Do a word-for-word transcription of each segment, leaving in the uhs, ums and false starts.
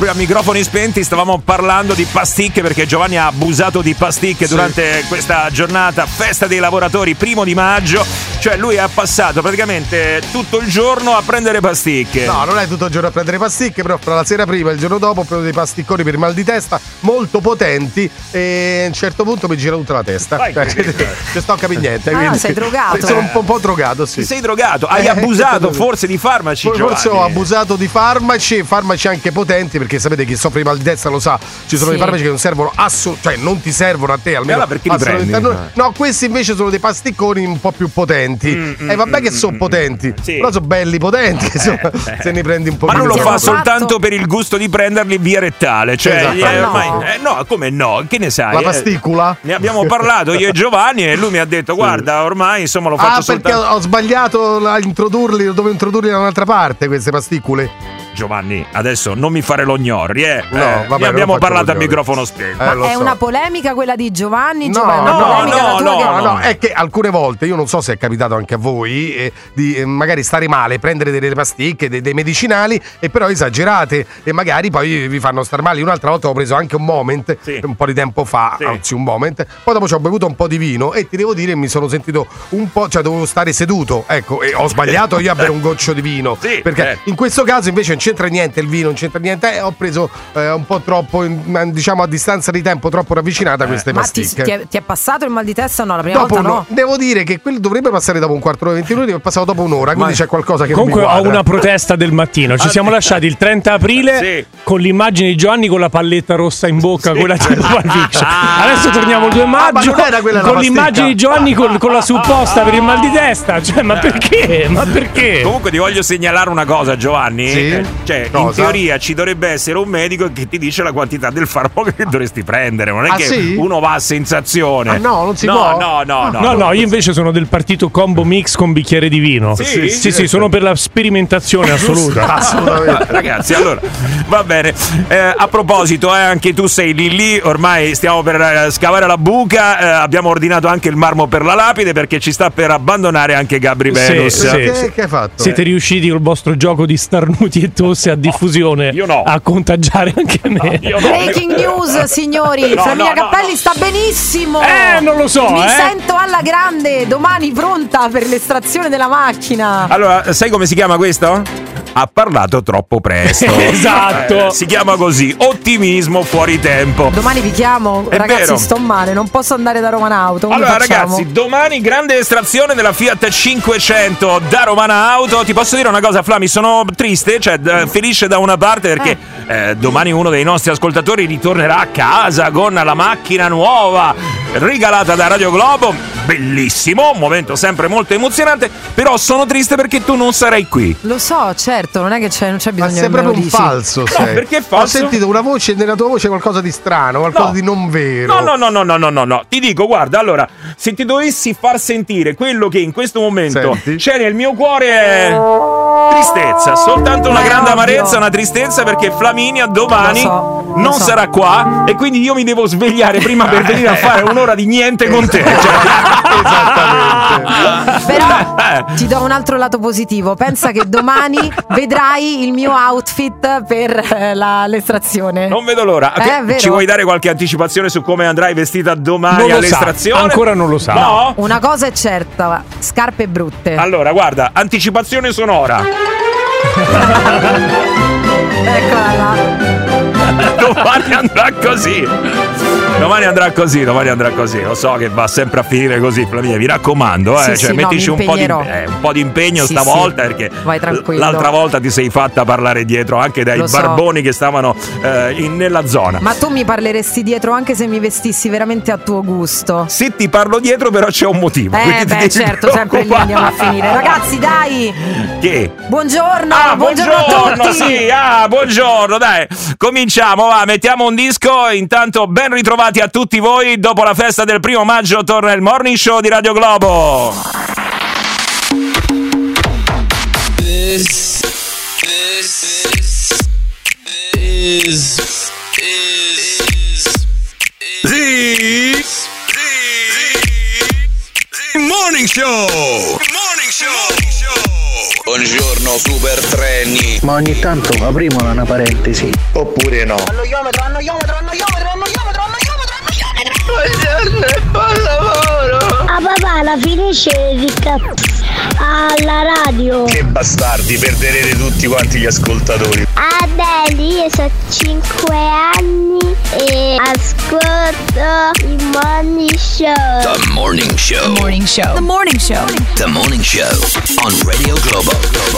proprio a microfoni spenti stavamo parlando di pasticche, perché Giovanni ha abusato di pasticche sì. durante questa giornata, festa dei lavoratori, primo di maggio. Cioè lui ha passato praticamente tutto il giorno a prendere pasticche. No, non è tutto il giorno a prendere pasticche, però fra la sera prima e il giorno dopo ho preso dei pasticconi per il mal di testa molto potenti e a un certo punto mi gira tutta la testa. Vai, cioè, non sto a capire niente. Ah, quindi sei drogato. Sono un po', un po' drogato, sì. Ti sei drogato? Hai eh, abusato forse di farmaci, Forse Giovanni? ho abusato di farmaci, farmaci anche potenti, perché sapete chi soffre di mal di testa lo sa, ci sono sì. dei farmaci che non servono assolutamente, cioè non ti servono a te almeno. Allora perché li prendi? No, no, questi invece sono dei pasticconi un po' più potenti. Mm, e eh, vabbè mm, che sono potenti, sì. però sono belli potenti, eh, insomma, eh. se ne prendi un po'. Ma non lo fa fatto... soltanto per il gusto di prenderli via rettale, cioè esatto. eh, no. ormai, eh, no, come no? Che ne sai? La pasticula? Eh, ne abbiamo parlato io e Giovanni e lui mi ha detto: guarda, ormai insomma lo faccio ah, soltanto. Ah, perché ho sbagliato a introdurli, dove introdurli da un'altra parte queste pasticule. Giovanni, adesso non mi fare lo gnorri, eh. No, eh, vabbè, ne abbiamo parlato a gnorri. microfono spento. Ma Eh, è so. una polemica quella di Giovanni? No, Giovanni, no, una polemica no, la tua no, che... No, no, è che alcune volte, io non so se è capitato anche a voi, eh, di eh, magari stare male, prendere delle pasticche, dei, dei medicinali, e però esagerate e magari poi vi fanno star male. Un'altra volta ho preso anche un Moment, sì. un po' di tempo fa, sì. anzi un Moment, poi dopo ci ho bevuto un po' di vino e ti devo dire mi sono sentito un po', cioè dovevo stare seduto, ecco, e ho sbagliato io a bere un goccio di vino, sì, perché eh. in questo caso invece non c'entra niente il vino, non c'entra niente, eh, ho preso eh, un po' troppo, in, diciamo a distanza di tempo troppo ravvicinata eh. queste Ma ti, pasticche. ti, è, ti è passato il mal di testa o no? La prima Dopo volta no. no? Devo dire che quello dovrebbe passare dopo un quarto d'ora, venti minuti, è passato dopo un'ora, quindi Ma... c'è qualcosa che comunque non mi ho quadra. una protesta del mattino. Ci siamo lasciati il trenta aprile sì. con l'immagine di Giovanni con la palletta rossa in bocca, sì. quella del Pulp Fiction. Adesso torniamo il due maggio ah, ma non era quella con la l'immagine di Giovanni con, con la supposta per il mal di testa. Cioè, ma perché? Ma perché? Comunque ti voglio segnalare una cosa, Giovanni. Sì? Eh, cioè, Cosa? in teoria ci dovrebbe essere un medico che ti dice la quantità del farmaco che dovresti prendere. Non è ah, che sì? uno va a sensazione. Ah, no, non si no, può? No, no, no. No, no, io invece sono del partito combo mix con bicchiere di vino. Sì? sì, sì, sì, sono per la sperimentazione assoluta. Assolutamente. Ragazzi, allora va bene. Eh, a proposito, eh, anche tu sei lì lì. Ormai stiamo per eh, scavare la buca. Eh, abbiamo ordinato anche il marmo per la lapide, perché ci sta per abbandonare anche Gabri Sì, Venus. sì. Che, che hai fatto? Siete riusciti col vostro gioco di starnuti e tosse a diffusione io no. a contagiare anche me? Io no. Breaking news, signori. No, Flaminia no, no, Cappelli no. sta benissimo. Eh, non lo so, Mi eh. sento alla grande. Domani pronta per l'estrazione della macchina. Allora, sai come si chiama questo? Ha parlato troppo presto. Esatto. Eh, si chiama così, ottimismo fuori tempo. Domani vi chiamo. È Ragazzi, vero. sto male, non posso andare da Romana Auto. Come Allora facciamo? ragazzi, domani grande estrazione della Fiat cinquecento da Romana Auto. Ti posso dire una cosa, Flami, sono triste, cioè d- felice da una parte perché eh. Eh, domani uno dei nostri ascoltatori ritornerà a casa con la macchina nuova regalata da Radio Globo. Bellissimo, un momento sempre molto emozionante. Però sono triste perché tu non sarai qui. Lo so, certo, non è che c'è, non c'è Ma bisogno sei che me lo proprio un dici. falso, sei. perché è falso? Ho sentito una voce nella tua voce, qualcosa di strano, qualcosa No. di non vero. No, no, no, no, no, no, no, no. Ti dico, guarda, allora, se ti dovessi far sentire quello che in questo momento Senti. c'è nel mio cuore è tristezza, soltanto una Ma è grande ovvio. amarezza, una tristezza perché Flaminia domani Lo so, lo non so. sarà qua e quindi io mi devo svegliare prima per venire a fare un'ora di niente con te. Cioè, Esattamente. Però ti do un altro lato positivo. Pensa che domani vedrai il mio outfit per eh, la, l'estrazione. non vedo l'ora. Eh, Che- vero? Ci vuoi dare qualche anticipazione su come andrai vestita domani Non lo sa, all'estrazione? ancora non lo sa. No? Una cosa è certa, scarpe brutte. Allora, guarda, anticipazione sonora. Eccola là. Domani andrà così. Domani andrà così, domani andrà così. Lo so che va sempre a finire così, Flaminia, mi raccomando, eh. Sì, cioè, sì, no, mettici mi un, po di, impegnerò. eh, un po' di impegno Sì, stavolta, sì. perché Vai tranquillo. l'altra volta ti sei fatta parlare dietro anche dai Lo so. barboni che stavano eh, in- nella zona. Ma tu mi parleresti dietro anche se mi vestissi veramente a tuo gusto. Se ti parlo dietro, però c'è un motivo. Eh quindi ti beh, devi certo, sempre lì andiamo a finire. Ragazzi, dai! Che? Buongiorno! Ah, buongiorno, a buongiorno, tutti! sì, ah, buongiorno, dai, cominciamo, va, mettiamo un disco, intanto ben ritrovati a tutti voi, dopo la festa del primo maggio torna il Morning Show di Radio Globo. This, this, this is, is, Sì, the morning show. Morning show. Buongiorno super treni. Ma ogni tanto apriamo una parentesi. Oppure no. Annoiometro, annoiometro, annoiometro, annoiometro, annoiometro, annoiometro. Buongiorno e buon lavoro. Ah papà, alla fine c'è alla radio. Che bastardi, perderete tutti quanti gli ascoltatori. Adeli, io so cinque anni e ascolto il Morning Show. The Morning Show. Morning Show. The Morning Show. The Morning Show on Radio Globo.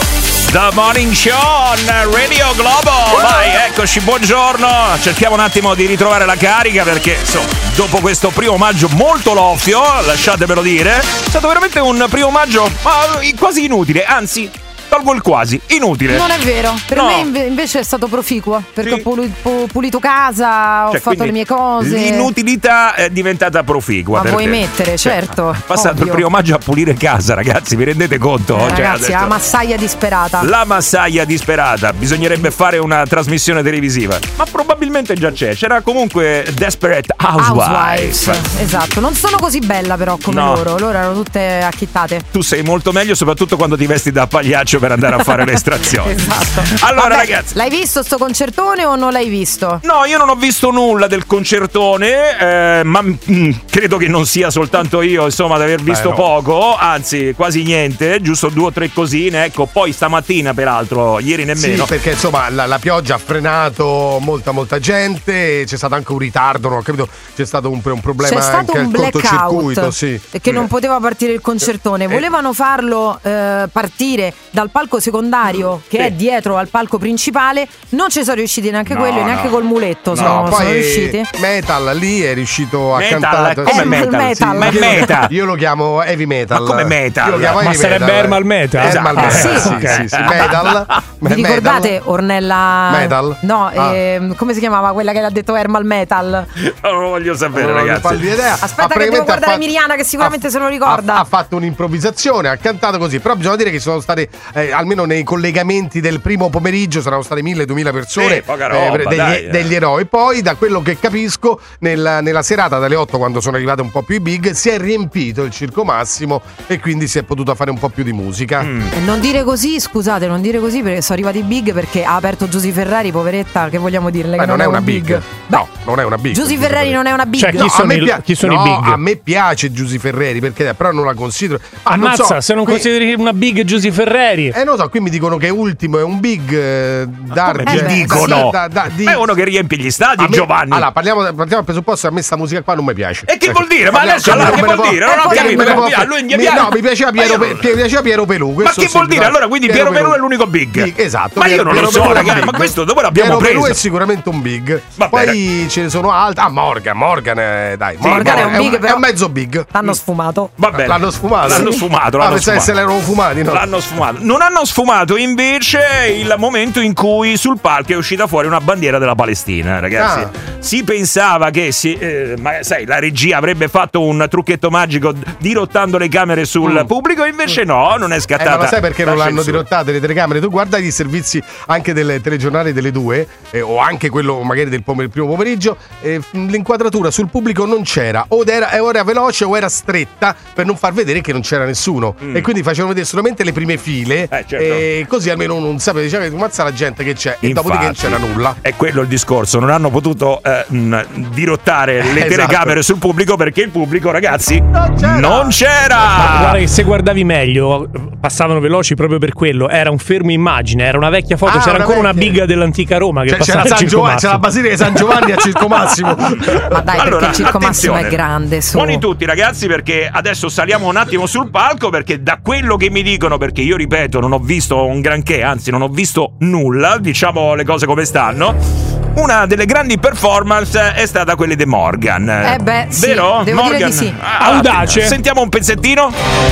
The Morning Show on Radio Globo. Vai, eccoci, buongiorno. Cerchiamo un attimo di ritrovare la carica perché, insomma, dopo questo primo maggio molto loffio, lasciatemelo dire, è stato veramente un primo maggio ma quasi inutile, anzi, tolgo il quasi, inutile. Non è vero, per No. me inve- invece è stato proficuo, perché Sì. ho puli- pu- pulito casa, ho Cioè, fatto quindi le mie cose. L'inutilità è diventata proficua. Ma per vuoi te. mettere, Cioè, certo, è passato ovvio. il primo maggio a pulire casa, ragazzi, vi rendete conto? Eh, Cioè, ragazzi, ha detto- la massaia disperata. La massaia disperata, bisognerebbe fare una trasmissione televisiva, ma probabilmente già c'è. C'era comunque Desperate Housewives. Esatto, non sono così bella però come No. loro, loro erano tutte acchittate. Tu sei molto meglio, soprattutto quando ti vesti da pagliaccio per andare a fare le estrazioni. Esatto. Allora, Vabbè, ragazzi. l'hai visto sto concertone o non l'hai visto? No, io non ho visto nulla del concertone, eh, ma mm, credo che non sia soltanto io, insomma, ad aver visto no. poco, anzi quasi niente, giusto due o tre cosine, ecco, poi stamattina peraltro, ieri nemmeno. Sì, perché insomma la, la pioggia ha frenato molta molta gente, c'è stato anche un ritardo, non ho capito, c'è stato un, un problema C'è stato anche un al blackout cortocircuito, sì. che non poteva partire il concertone. Volevano farlo eh, partire dal palco secondario che Sì. è dietro al palco principale. Non ci sono riusciti neanche No, quello, no. neanche col muletto No, sono, sono poi riusciti. Metal lì è riuscito a Metal, cantare. come Hermal metal? metal. Ma è io, metal. io lo chiamo heavy metal. Ma come metal? Io lo chiamo Ma heavy sarebbe metal. Hermal metal? Hermal Eh, metal, sì. sì, Ok. sì, sì. Metal. Vi ricordate Ornella Metal? No, Ah. ehm, come si chiamava quella che l'ha detto Hermal Metal? Non lo voglio sapere, Non ho ragazzi. pallida idea. Aspetta Ha che devo praticamente guardare ha fa- Miriana che sicuramente ha- se lo ricorda. Ha, ha fatto un'improvvisazione, ha cantato così. Però bisogna dire che ci sono state, eh, almeno nei collegamenti del primo pomeriggio, saranno state mille duemila persone, Sì, poca roba, degli, dai, eh. degli eroi. Poi, da quello che capisco, nella, nella serata dalle otto, quando sono arrivate un po' più i big, si è riempito il Circo Massimo e quindi si è potuto fare un po' più di musica. Mm. E non dire così, scusate, non dire così perché sono arrivati i big, perché ha aperto Giusy Ferrari, poveretta, che vogliamo dirle? Beh, che non è una big. Beh, No, non è una big. Giusy Ferrari non è una big. Cioè, chi No, sono a me i- pia- chi sono i no, big? a me piace Giusy Ferreri, perché però non la considero. Ah, non Ammazza, so, se non qui- consideri una big Giusy Ferreri. Eh, non so, qui mi dicono che Ultimo è un big eh, dark. Come ti eh, dicono? da- da- di- Ma è uno che riempie gli stadi, A me- Giovanni. Allora, parliamo, partiamo dal presupposto che a me sta musica qua non mi piace. E che vuol dire? Ma Parliamo- adesso allora non che me ne vuol può- dire? Non ho Eh, capito. me ne può- A lui mi mi- piace. no, mi piaceva Ma Piero, io- Pe- mi piaceva Piero Pelù. Ma questo che sì, vuol dire? dai. Allora, quindi Piero Pelù è l'unico big. Big, esatto. Ma io Piero- non lo Piero so, Pelù è ragazzi, big. ma questo dove l'abbiamo Piero Pelù preso? è sicuramente un big. Va Poi bene. ce ne sono altri. Ah, Morgan, Morgan è, dai. Morgan è un big, è però- un mezzo big. L'hanno sfumato. Va bene. L'hanno sfumato. L'hanno Sì. sfumato, Ah, l'hanno pensavo che sfumato. se l'erano fumati, no? L'hanno sfumato. Non hanno sfumato invece il momento in cui sul palco è uscita fuori una bandiera della Palestina, ragazzi. Ah. Si pensava che si, eh, ma sai, la regia avrebbe fatto un trucchetto magico dirottando le camere sul Mm. pubblico, invece no, non è Eh, scattata. ma lo sai perché la non l'hanno censura. dirottate le telecamere? Tu guarda i servizi anche del telegiornale delle due, eh, o anche quello magari del pomer- primo pomeriggio, eh, l'inquadratura sul pubblico non c'era, o era, o era veloce o era stretta per non far vedere che non c'era nessuno. Mm. E quindi facevano vedere solamente le prime file, Eh, certo. e così almeno uno non sapeva, diceva che mazza la gente che c'è, e Infatti, dopodiché non c'era nulla. È quello il discorso, non hanno potuto eh, mh, dirottare le Esatto. telecamere sul pubblico perché il pubblico, ragazzi, Non c'era. non c'era. Ma guarda che se guardavi meglio, passavano veloci proprio per quello. Era un fermo immagine, era una vecchia foto. Ah, c'era una ancora una vecchia. big dell'antica Roma che Cioè, passava c'era, al San Circo Giovanni, c'era la Massimo. Basilica di San Giovanni a Circo Massimo. Ma dai, perché il Circo Massimo è grande, su. Buoni tutti, ragazzi, perché adesso saliamo un attimo sul palco, perché da quello che mi dicono, perché io ripeto non ho visto un granché, anzi non ho visto nulla, diciamo le cose come stanno, una delle grandi performance è stata quella di Morgan. Eh beh, sì, vero? devo dire Morgan? di sì. Ah, Audace. Sentiamo un pezzettino.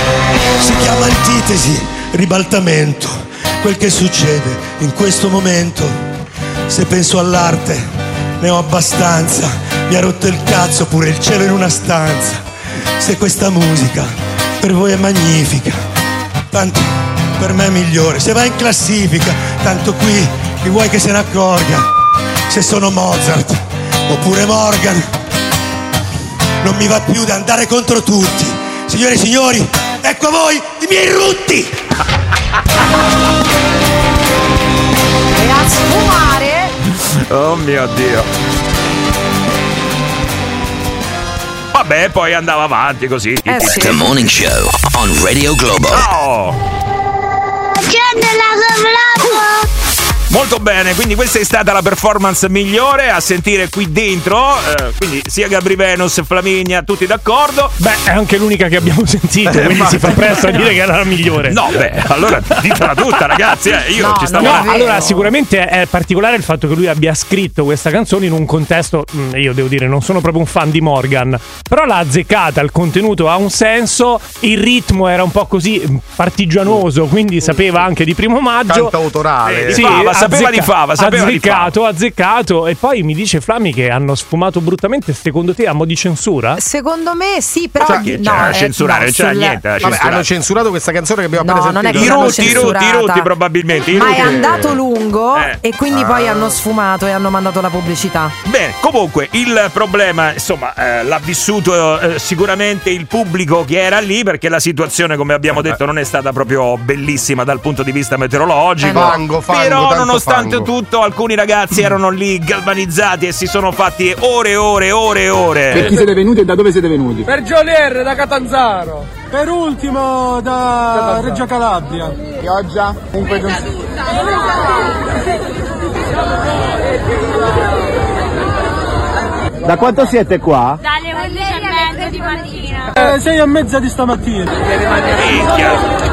Si chiama antitesi, ribaltamento, quel che succede in questo momento. Se penso all'arte, ne ho abbastanza, mi ha rotto il cazzo pure il cielo in una stanza. Se questa musica per voi è magnifica, tanto per me è migliore. Se va in classifica, tanto qui chi vuoi che se ne accorga. Se sono Mozart oppure Morgan, non mi va più da andare contro tutti. Signore e signori, ecco a voi i miei rutti! E a sfumare. Oh mio Dio. Vabbè, poi andava avanti così. Eh sì. The Morning Show on Radio Globo. Oh! Molto bene, quindi questa è stata la performance migliore a sentire qui dentro, eh, quindi sia Gabry Venus, Flaminia, tutti d'accordo? Beh, è anche l'unica che abbiamo sentito, Eh, quindi ma- si fa presto a dire che era la migliore. No, beh, allora ditela tutta ragazzi, eh, io No, ci stavo... non è No, vero. allora sicuramente è particolare il fatto che lui abbia scritto questa canzone in un contesto, mh, io devo dire, non sono proprio un fan di Morgan, però l'ha azzeccata, il contenuto ha un senso, il ritmo era un po' così mh, partigianoso, quindi sapeva anche di Primo Maggio. Cantautorale. Eh, di fava, sapeva di fava, sapeva di azzeccato, azzeccato. E poi mi dice Flammi che hanno sfumato brutamente. Secondo te a mo' di censura? Secondo me sì, però Cioè, che c'era da eh, censurare, no, non c'era sul- niente da Vabbè, censurare. hanno censurato questa canzone che abbiamo No, appena non è sentito. che I l'hanno rutti, i rutti, i censurata. rutti probabilmente, i Ma rutti. è andato lungo Eh. e quindi poi hanno sfumato e hanno mandato la pubblicità. Bene, comunque il problema, insomma, eh, l'ha vissuto eh, sicuramente il pubblico che era lì, perché la situazione, come abbiamo detto, non è stata proprio bellissima dal punto di vista meteorologico. Eh no. Fango, fango, Però tanto nonostante fango. tutto alcuni ragazzi erano lì galvanizzati e si sono fatti ore e ore e ore e ore. Chi siete venuti e da dove siete venuti? Per Giolier da Catanzaro. Per ultimo da Reggio Calabria. Pioggia? Comunque non... Da quanto siete qua? Dalle undici e mezza di mattina. Eh, sei e mezza di stamattina. Minchia.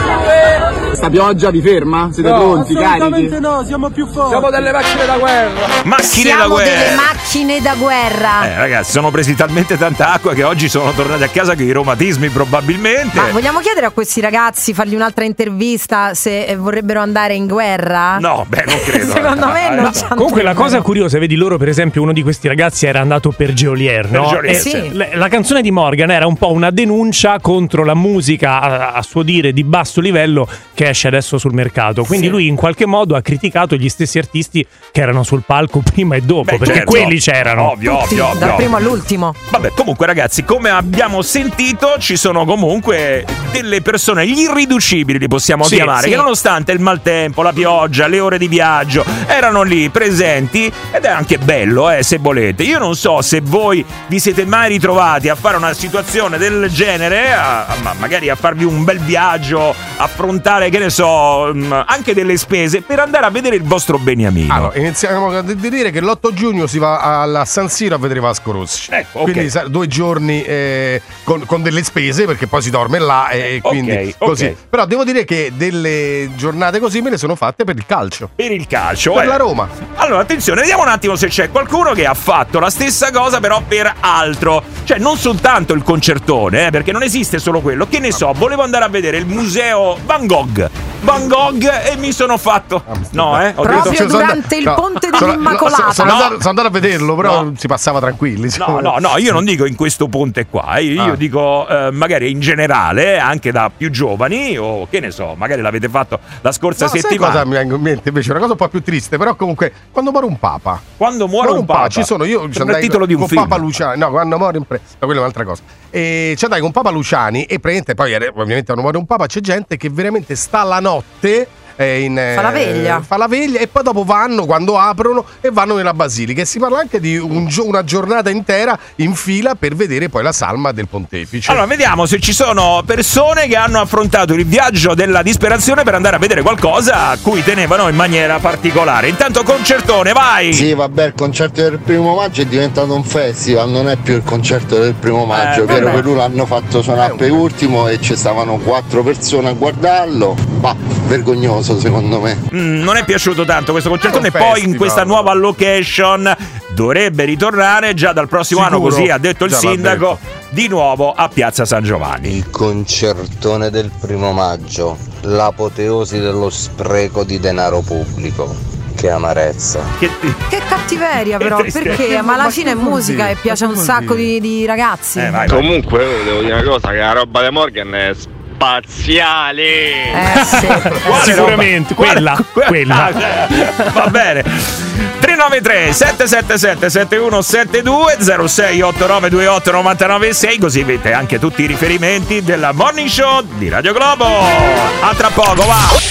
Questa pioggia vi ferma? Siete No, pronti, assolutamente carichi? no, siamo più forti. Siamo delle macchine da guerra. Macchine Siamo da guerra. delle macchine da guerra. Eh, ragazzi, sono presi talmente tanta acqua che oggi sono tornati a casa con i reumatismi probabilmente. Ma vogliamo chiedere a questi ragazzi, fargli un'altra intervista se eh, vorrebbero andare in guerra? No, beh, non credo. Secondo me non Ma- c'hanno Comunque la problema. cosa curiosa, vedi, loro per esempio uno di questi ragazzi era andato per Geolier, no? Per Geolier, E sì. le- la canzone di Morgan era un po' una denuncia contro la musica a, a suo dire di basso livello che esce adesso sul mercato. Quindi Sì. lui in qualche modo ha criticato gli stessi artisti che erano sul palco prima e dopo, Beh, perché certo, quelli c'erano. Ovvio, Tutti, ovvio, ovvio. dal primo all'ultimo. Vabbè, comunque ragazzi, come abbiamo sentito, ci sono comunque delle persone, gli irriducibili li possiamo Sì, chiamare, sì. che nonostante il maltempo, la pioggia, le ore di viaggio, erano lì presenti ed è anche bello, eh, se volete. Io non so se voi vi siete mai ritrovati a fare una situazione del genere, a, a- ma magari a farvi un bel viaggio, affrontare, che ne so, mh, anche delle spese per andare a vedere il vostro beniamino. Allora, iniziamo a di- dire che l'otto giugno si va alla San Siro a vedere Vasco Rossi. Ecco, ok. Quindi sa- due giorni eh, con, con delle spese, perché poi si dorme là e Ok, quindi ok. così. Però devo dire che delle giornate così me le sono fatte per il calcio. Per il calcio, Per eh. la Roma. Allora, attenzione, vediamo un attimo se c'è qualcuno che ha fatto la stessa cosa, però per altro. Cioè, non soltanto il concertone, eh, perché non esiste solo quello. Che ne so, volevo andare a vedere il museo Van Gogh. Van Gogh e mi sono fatto. No, eh? Ho Proprio detto- Cioè, sono durante il no, ponte sono- dell'Immacolata. no, sono, No. andato, sono andato a vederlo, però No. si passava tranquilli. No, no, no, io non dico in questo ponte qua, eh, io Ah. dico eh, magari in generale, eh, anche da più giovani, o che ne so, magari l'avete fatto la scorsa No, sai settimana. cosa mi vengo in mente invece? Una cosa un po' più triste, però comunque quando muore un papa. Quando muore un papa, ci sono io ci sembra il andai titolo di un con film. Papa Luciani. No, quando muore in pre... ma quella è un'altra cosa. E ci andai con Papa Luciani e praticamente poi eh, ovviamente quando muore un papa c'è gente che veramente sta la notte eh, in, eh, Fa la veglia. fa la veglia e poi dopo vanno quando aprono e vanno nella basilica e si parla anche di un gio- una giornata intera in fila per vedere poi la salma del pontefice. Allora, vediamo se ci sono persone che hanno affrontato il viaggio della disperazione per andare a vedere qualcosa a cui tenevano in maniera particolare. Intanto concertone, vai! Sì, vabbè, il concerto del primo maggio è diventato un festival, non è più il concerto del primo maggio. Eh, È vero vabbè. che lui l'hanno fatto suonare per ultimo e ci stavano quattro persone a guardarlo. Bah, vergognoso secondo me. Mm, non è piaciuto tanto questo concertone. È un Poi in festival. questa nuova location dovrebbe ritornare già dal prossimo Sicuro. anno, così ha detto il Già l'ha sindaco, di nuovo a Piazza San Giovanni. Il concertone del primo maggio, l'apoteosi dello spreco di denaro pubblico. Che amarezza. Che, Che cattiveria Che però, tristezza. perché? Ma alla Ma fine è che vuol musica dire? e piace Ma un che vuol sacco dire? di, di ragazzi. Eh, vai, vai. Comunque, io devo dire una cosa, che la roba di Morgan è spaziale. Eh sì. Quale Sicuramente, roba? quella, Quale- quella. Ah, eh, va bene. tre nove tre sette sette sette sette uno sette due zero sei otto nove due otto nove nove sei, così avete anche tutti i riferimenti della Morning Show di Radio Globo. A tra poco, va!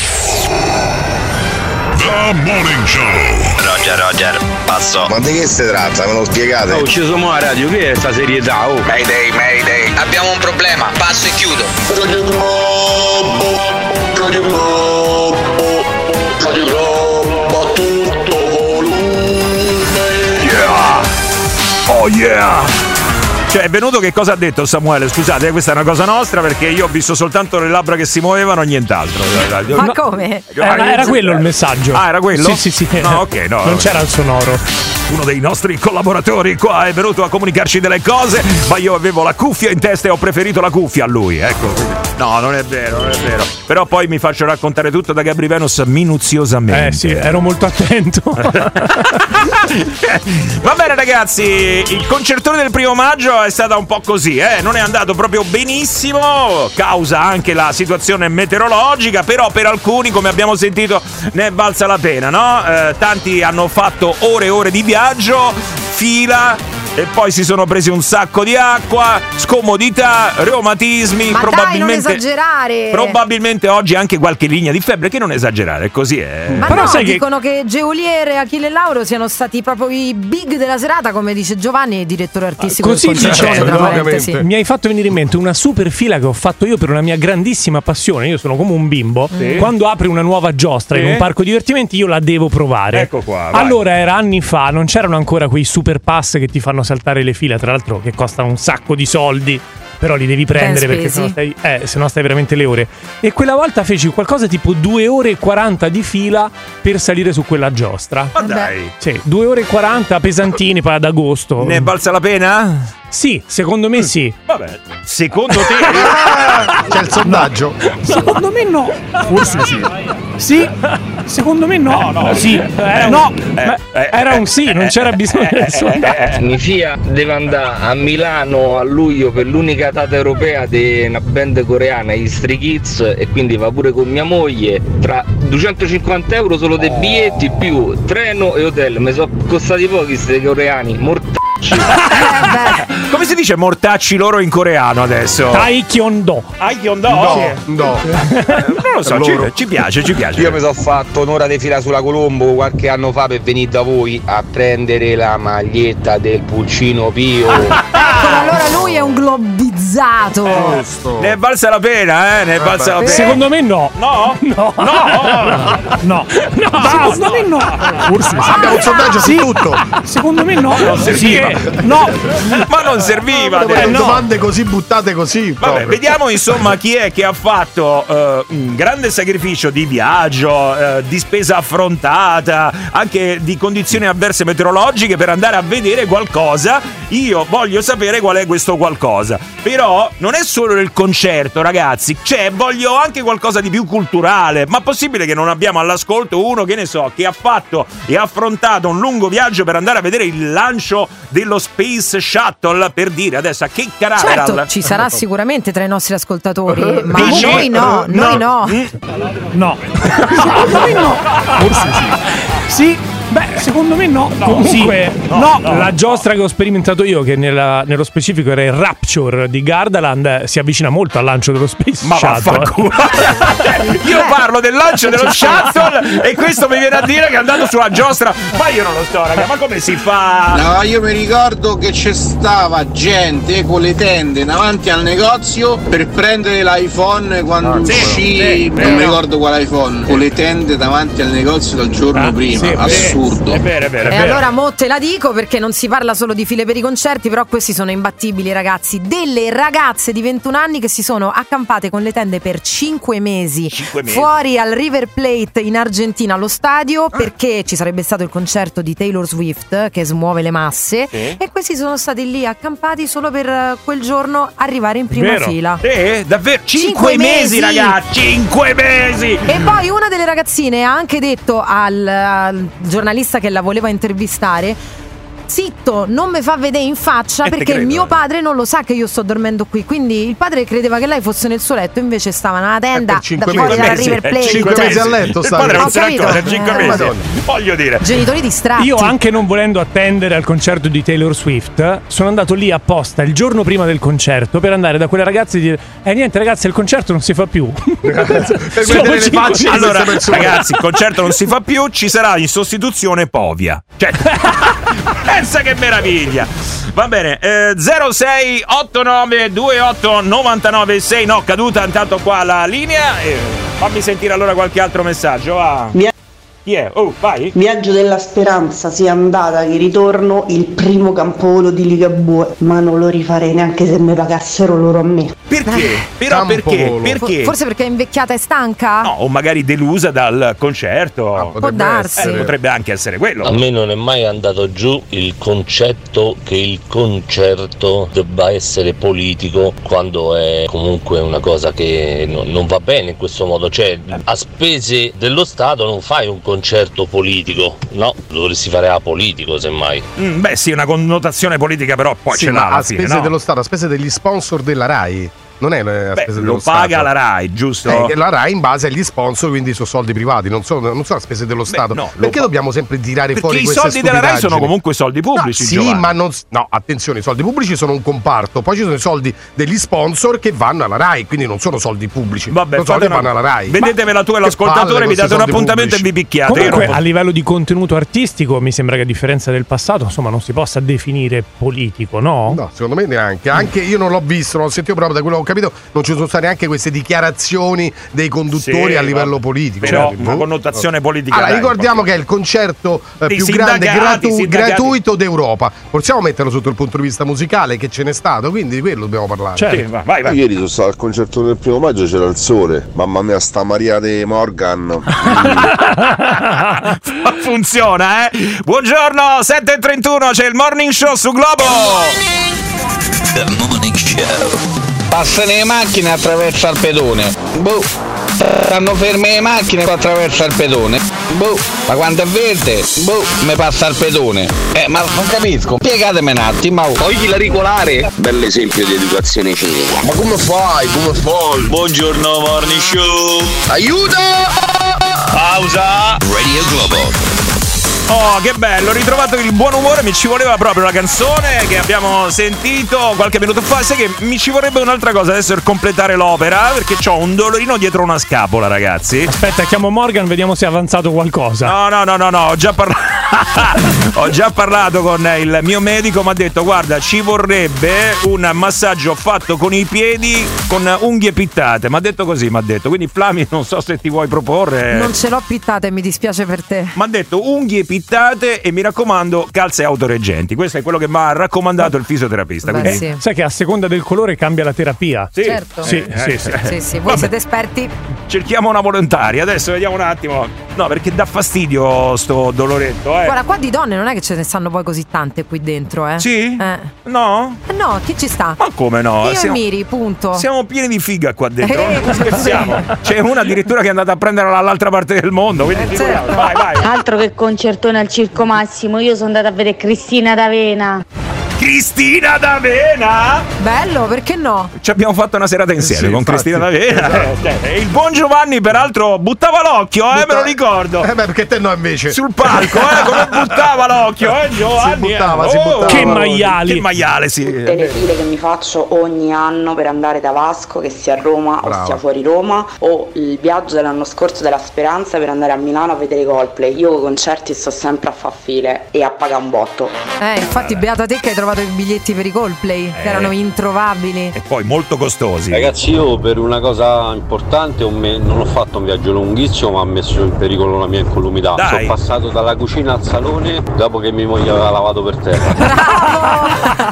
The Morning Show. Roger, Roger, passo. Ma di che si tratta? Me lo spiegate? Oh, ci siamo a radio, che è sta serietà? Oh. Mayday, Mayday. Abbiamo un problema. Passo e chiudo. Radio Globo, Radio Globo, Radio Globo, a tutto volume. Yeah! Oh yeah! Cioè, è venuto, che cosa ha detto Samuele? Scusate, questa è una cosa nostra, perché io ho visto soltanto le labbra che si muovevano, nient'altro. Ma no. come? Era, era quello il messaggio. Ah, era quello? Sì, sì, sì. No, ok, no. Non c'era il sonoro. Uno dei nostri collaboratori qua è venuto a comunicarci delle cose, ma io avevo la cuffia in testa e ho preferito la cuffia a lui, ecco. No, non è vero, non è vero. Però poi mi faccio raccontare tutto da Gabry Venus minuziosamente. Eh sì, ero molto attento. Va bene ragazzi, il concertone del primo maggio è stata un po' così, eh? Non è andato proprio benissimo, causa anche la situazione meteorologica, però per alcuni, come abbiamo sentito, ne è valsa la pena, no? Eh, tanti hanno fatto ore e ore di viaggio, fila, e poi si sono presi un sacco di acqua, scomodità, reumatismi. Ma probabilmente, dai, non esagerare. Probabilmente oggi anche qualche linea di febbre, che non esagerare, così è. Ma Però no, sai dicono che, che Geolier e Achille Lauro siano stati proprio i big della serata, come dice Giovanni, direttore artistico Così del concertone, dicendo, tra parentesi. Mi hai fatto venire in mente una super fila che ho fatto io per una mia grandissima passione. Io sono come un bimbo. Sì. Quando apri una nuova giostra Sì. in un parco divertimenti, io la devo provare. Ecco qua, vai. Allora, era anni fa, non c'erano ancora quei super pass che ti fanno saltare le file, tra l'altro che costano un sacco di soldi. Però li devi prendere, Ben perché spesi. sennò stai, eh, sennò stai veramente le ore. E quella volta feci qualcosa tipo due ore e quaranta di fila per salire su quella giostra. Ma dai, Sì, due ore e quaranta pesantini poi ad agosto. ne è valsa la pena? Sì, secondo me sì. Vabbè, secondo te? C'è il sondaggio. Secondo me no. Forse sì. Sì, secondo me no. No, no, sì. eh, no, eh, ma eh, era un sì, non c'era bisogno del sondaggio. Mia figlia deve andare a Milano a luglio per l'unica data europea di una band coreana, gli Stray Kids, e quindi va pure con mia moglie. Tra duecentocinquanta euro solo dei biglietti più treno e hotel. Mi sono costati pochi sti coreani, mortacci. Come si dice mortacci loro in coreano adesso? Taekwondo. Taekwondo? No, no. Non lo so, ci, ci piace, ci piace. Io mi sono fatto un'ora di fila sulla Colombo qualche anno fa per venire da voi a prendere la maglietta del Pulcino Pio. Allora lui è un globizzato. Ne è valsa la pena, eh? Ne è valsa la pena. Secondo me no. No? No. No! No. No. Secondo me no. Forse sì. Abbiamo un sondaggio su tutto. Secondo me no. Non serviva. No. Ma non serviva. Dopo eh, le no. domande così buttate così. Vabbè, proprio. vediamo insomma chi è che ha fatto eh, un grande sacrificio di viaggio, eh, di spesa affrontata, anche di condizioni avverse meteorologiche per andare a vedere qualcosa. Io voglio sapere qual è questo qualcosa. Però non è solo il concerto, ragazzi, cioè voglio anche qualcosa di più culturale. Ma possibile che non abbiamo all'ascolto uno, che ne so, che ha fatto e ha affrontato un lungo viaggio per andare a vedere il lancio dello Space Shuttle, per dire adesso a che caravel? Certo, ci sarà sicuramente tra i nostri ascoltatori, ma Dici? noi no, noi no. No. Secondo me no. Forse sì. Sì. Beh, secondo me no. Comunque, sì. no, no, no, la no. giostra che ho sperimentato io, che nella- nello specifico era il Rapture di Gardaland, si avvicina molto al lancio dello Space Ma Shuttle. vaffanculo. Io parlo del lancio dello shuttle e questo mi viene a dire che è andato sulla giostra. Ma io non lo so, raga, ma come si fa? No, io mi ricordo che c'è stava gente con le tende davanti al negozio per prendere l'iPhone quando Ah, sì, uscì, sì, non vero. mi ricordo quale iPhone, con le tende davanti al negozio dal giorno Ah, prima, sì, assurdo. È vero, è vero, è E vero. allora mo te la dico, perché non si parla solo di file per i concerti, però questi sono imbattibili, ragazzi. Delle ragazze di ventuno anni che si sono accampate con le tende per cinque mesi, Cinque mesi. fuori al River Plate in Argentina, allo stadio, perché ci sarebbe stato il concerto di Taylor Swift che smuove le masse, Sì. e questi sono stati lì accampati solo per eh, quel giorno arrivare in prima Vero. fila. Eh, davvero? Cinque, Cinque mesi, mesi. ragazzi! Cinque mesi! E poi una delle ragazzine ha anche detto al, al giornalista che la voleva intervistare: zitto, non mi fa vedere in faccia Eh, te perché credo, mio eh. padre non lo sa che io sto dormendo qui. Quindi il padre credeva che lei fosse nel suo letto, invece stava nella tenda per cinque da fuori mesi. dalla River Plate. cinque mesi a letto Il stavi. padre non Ho se ne capito. accorge per cinque Eh, mesi. Madonna. Voglio dire. Genitori distratti. Io, anche non volendo attendere al concerto di Taylor Swift, sono andato lì apposta il giorno prima del concerto per andare da quelle ragazze e dire: Eh niente ragazzi, il concerto non si fa più. Per Sono vedere le cinque facce di Allora, queste persone. ragazzi, il concerto non si fa più, ci sarà in sostituzione Povia. Cioè, pensa che meraviglia. Va bene, eh, zero sei otto nove due otto nove nove sei. No, caduta intanto qua la linea. Eh, fammi sentire allora qualche altro messaggio. Va. Via- Chi è? Oh, vai. Viaggio della speranza, sia andata che ritorno, il primo campolo di Ligabue, ma non lo rifarei neanche se mi pagassero loro a me. Perché? Però perché? Campolo. Perché? Forse perché è invecchiata e stanca? No, o magari delusa dal concerto. Può darsi. Eh, potrebbe anche essere quello. A me non è mai andato giù il concetto che il concerto debba essere politico quando è comunque una cosa che no- non va bene in questo modo. Cioè, a spese dello Stato non fai un concerto politico, no? Dovresti fare apolitico semmai. Mm, beh, sì, una connotazione politica, però poi Sì, ce ma l'ha alla a fine, spese no? dello Stato, a spese degli sponsor della Rai. Non è a Beh, spese lo dello paga Stato. la Rai, giusto? Eh, la Rai in base agli sponsor, quindi sono soldi privati, non sono, non sono a spese dello Stato. no, lo Perché pa- dobbiamo sempre tirare Perché fuori i queste soldi della Rai sono stupidaggini? comunque soldi pubblici, No, sì, Giovanni. ma non. No, attenzione, i soldi pubblici sono un comparto, poi ci sono i soldi degli sponsor che vanno alla Rai, quindi non sono soldi pubblici. Vabbè, sono soldi fate che una- vanno alla Rai. Vedetevela tu e Che l'ascoltatore, palle vi date un questi soldi appuntamento e vi pubblici. picchiate. Io Comunque, non a livello di contenuto artistico, mi sembra che a differenza del passato, insomma, non si possa definire politico, no? No, secondo me neanche. Anche io non l'ho visto, non ho sentito proprio da quello che ho capito, non ci sono state neanche queste dichiarazioni dei conduttori Sì, a livello vabbè. politico. Però Cioè, una boh. connotazione politica. Allora, dai, ricordiamo che è il concerto eh, Dei più grande sindacati, gratu- sindacati. gratuito d'Europa. Possiamo metterlo sotto il punto di vista musicale, che ce n'è stato, quindi di quello dobbiamo parlare. Sì, va- vai, vai. Ieri sono stato al concerto del primo maggio, c'era il sole. Mamma mia, sta Maria de Morgan. Funziona, eh? Buongiorno, sette e trentuno, c'è il morning show su Globo. The Morning Show. Passano le macchine attraverso il pedone. Boh. Stanno ferme le macchine qua attraverso il pedone. Boh. Ma quando è verde, boh, mi passa il pedone. Eh, ma non capisco. Spiegatemi un attimo. Togli la regolare. Bell'esempio di educazione civica. Ma come fai? Come fai? Buongiorno Morning Show. Aiuto! Pausa. Radio Globo. Oh, che bello, ho ritrovato il buon umore, mi ci voleva proprio la canzone che abbiamo sentito qualche minuto fa. Sai che mi ci vorrebbe un'altra cosa adesso per completare l'opera, perché ho un dolorino dietro una scapola, ragazzi. Aspetta, chiamo Morgan, vediamo se è avanzato qualcosa. No, no, no, no, no, ho già parlato. Ho già parlato con il mio medico, mi ha detto: guarda, ci vorrebbe un massaggio fatto con i piedi con unghie pittate. Mi ha detto così, mi ha detto. Quindi Flami, non so se ti vuoi proporre. Non ce l'ho pittata e mi dispiace per te. Mi ha detto unghie pittate e mi raccomando calze autoreggenti. Questo è quello che mi ha raccomandato il fisioterapista. Beh, Quindi... sì. Sai che a seconda del colore cambia la terapia. Sì, Certo. Sì, Eh, sì, eh, sì. eh. Sì, sì, voi Vabbè. siete esperti. Cerchiamo una volontaria. Adesso vediamo un attimo. No, perché dà fastidio sto doloretto, eh. Guarda, qua di donne non è che ce ne stanno poi così tante qui dentro, eh. Sì? Eh. No? Eh, No, chi ci sta? Ma come no? Io Siamo- e Miri, punto. Siamo pieni di figa qua dentro, Eh, non scherziamo. C'è una addirittura che è andata a prenderla dall'altra parte del mondo, quindi Eh, figuriamoci. certo. Vai, vai. Altro che concertone al Circo Massimo, io sono andata a vedere Cristina D'Avena. Cristina D'Avena? Bello, perché no? Ci abbiamo fatto una serata insieme Sì, con infatti. Cristina D'Avena. Esatto. Eh, cioè, il buon Giovanni, peraltro, buttava l'occhio, eh, me Butta- lo ricordo. Eh beh, perché te no invece. Sul palco, eh, come buttava l'occhio, eh, Giovanni. Si buttava, eh. si buttava. Che maiali. Che maiale, sì. Tutte le file che mi faccio ogni anno per andare da Vasco, che sia a Roma Brava. o sia fuori Roma, o il viaggio dell'anno scorso della Speranza per andare a Milano a vedere i Coldplay. Io con i concerti sto sempre a fa file e a pagare un botto. Eh, infatti beata te che hai trovato i biglietti per i Coldplay, che Eh. erano introvabili. E poi molto costosi. Ragazzi, io per una cosa importante ho me- non ho fatto un viaggio lunghissimo, ma ha messo in pericolo la mia incolumità. Dai. Sono passato dalla cucina al salone dopo che mia moglie aveva lavato per terra. Bravo!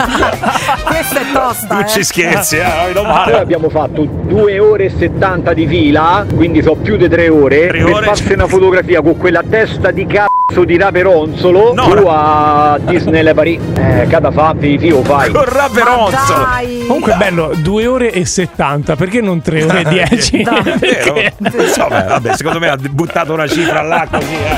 Questa è tosta, Tu eh. ci scherzi, eh, meno Noi male. abbiamo fatto due ore e settanta di fila, quindi so più di tre ore, Tre per ore, farsi cioè- una fotografia con quella testa di cazzo di Raperonzolo No, tu ra- a Disney Le Paris. Eh, cada fatti, fio fai. Con Raperonzolo. Dai. Comunque è bello, due ore e settanta, perché non tre ore e dieci? È vero. Insomma, vabbè, secondo me ha buttato una cifra là così, eh.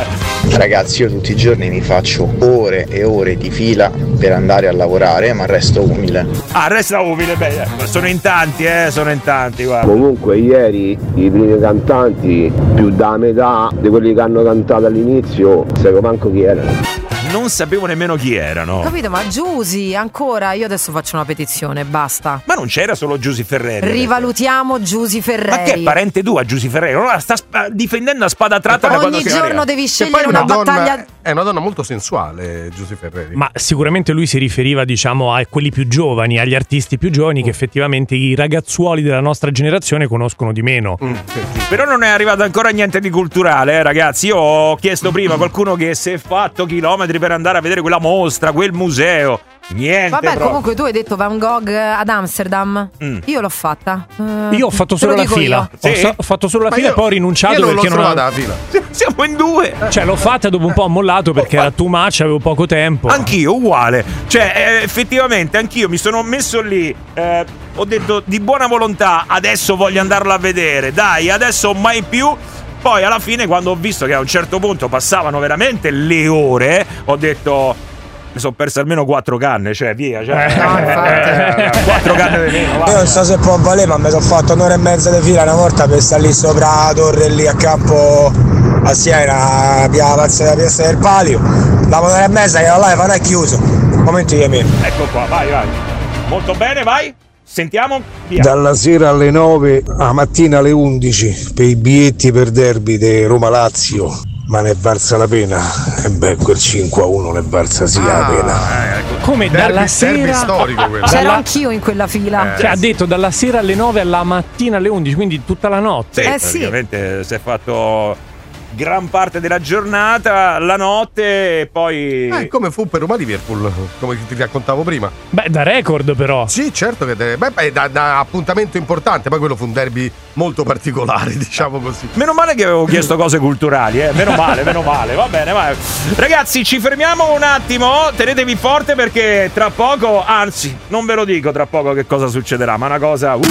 Ragazzi, io tutti i giorni mi faccio ore e ore di fila per andare a lavorare, ma resto umile. Ah, resta umile, beh, sono in tanti, eh, sono in tanti, guarda. Comunque ieri i primi cantanti, più da metà di quelli che hanno cantato all'inizio, sai manco chi erano. Non sapevo nemmeno chi erano. Capito, ma Giusy, ancora, io adesso faccio una petizione, basta. Ma non c'era solo Giusy Ferreri. Rivalutiamo Giusy Ferreri. Ma che è parente tua, Giusy Ferreri? Non la sta sp- difendendo a spada tratta da quando ogni si giorno arriva. devi Che scegliere poi è una, una donna, battaglia. è una donna molto sensuale, Giusy Ferreri. Ma sicuramente lui si riferiva, diciamo, a quelli più giovani, agli artisti più giovani che effettivamente i ragazzuoli della nostra generazione conoscono di meno. Mm, sì, sì. Però non è arrivato ancora niente di culturale, eh, ragazzi. Io ho chiesto prima a qualcuno che si è fatto chilometri per andare a vedere quella mostra, quel museo. Niente. Vabbè, proprio. comunque tu hai detto Van Gogh ad Amsterdam. Mm. Io l'ho fatta. Uh, Io ho fatto solo la fila. Ho, Sì? so- ho fatto solo la Ma fila io- e poi ho rinunciato io non perché l'ho non trovata avevo... la fila. Siamo in due. Cioè, l'ho fatta dopo un po' ho mollato perché era too much, avevo poco tempo. Anch'io uguale. Cioè, eh, effettivamente, anch'io mi sono messo lì. Eh, ho detto di buona volontà, adesso voglio andarla a vedere. Dai, adesso mai più. Poi alla fine, quando ho visto che a un certo punto passavano veramente le ore, ho detto mi sono perso almeno quattro canne, cioè via, cioè, No, infatti. eh, quattro canne di meno. va. Io non so se può valere, ma mi sono fatto un'ora e mezza di fila una volta per stare lì sopra la torre lì a campo a Siena, via Pazza della Piazza del Palio. La un'ora e mezza che la live non è chiuso. Momento io meno. Ecco qua, vai, vai. Molto bene, vai. Sentiamo, via. Dalla sera alle nove a mattina alle undici per i biglietti per derby di Roma-Lazio. Ma ne è valsa la pena? E beh, quel cinque a uno ne è valsa sia la pena. Come Derby- dalla derby sera storico quello. C'ero dalla- anch'io in quella fila. Cioè, ha detto dalla sera alle nove alla mattina alle undici, quindi tutta la notte. Sì, Eh, sì. praticamente si è fatto gran parte della giornata, la notte e poi... Eh, come fu per Roma-Liverpool, come ti raccontavo prima. Beh, da record però. Sì, certo che de- beh, beh, da, da appuntamento importante, poi quello fu un derby molto particolare, diciamo così. Meno male che avevo chiesto cose culturali, eh. Meno male, meno male. Va bene, vai. Ragazzi, ci fermiamo un attimo. Tenetevi forte perché tra poco, anzi, non ve lo dico tra poco che cosa succederà, ma una cosa. Uh.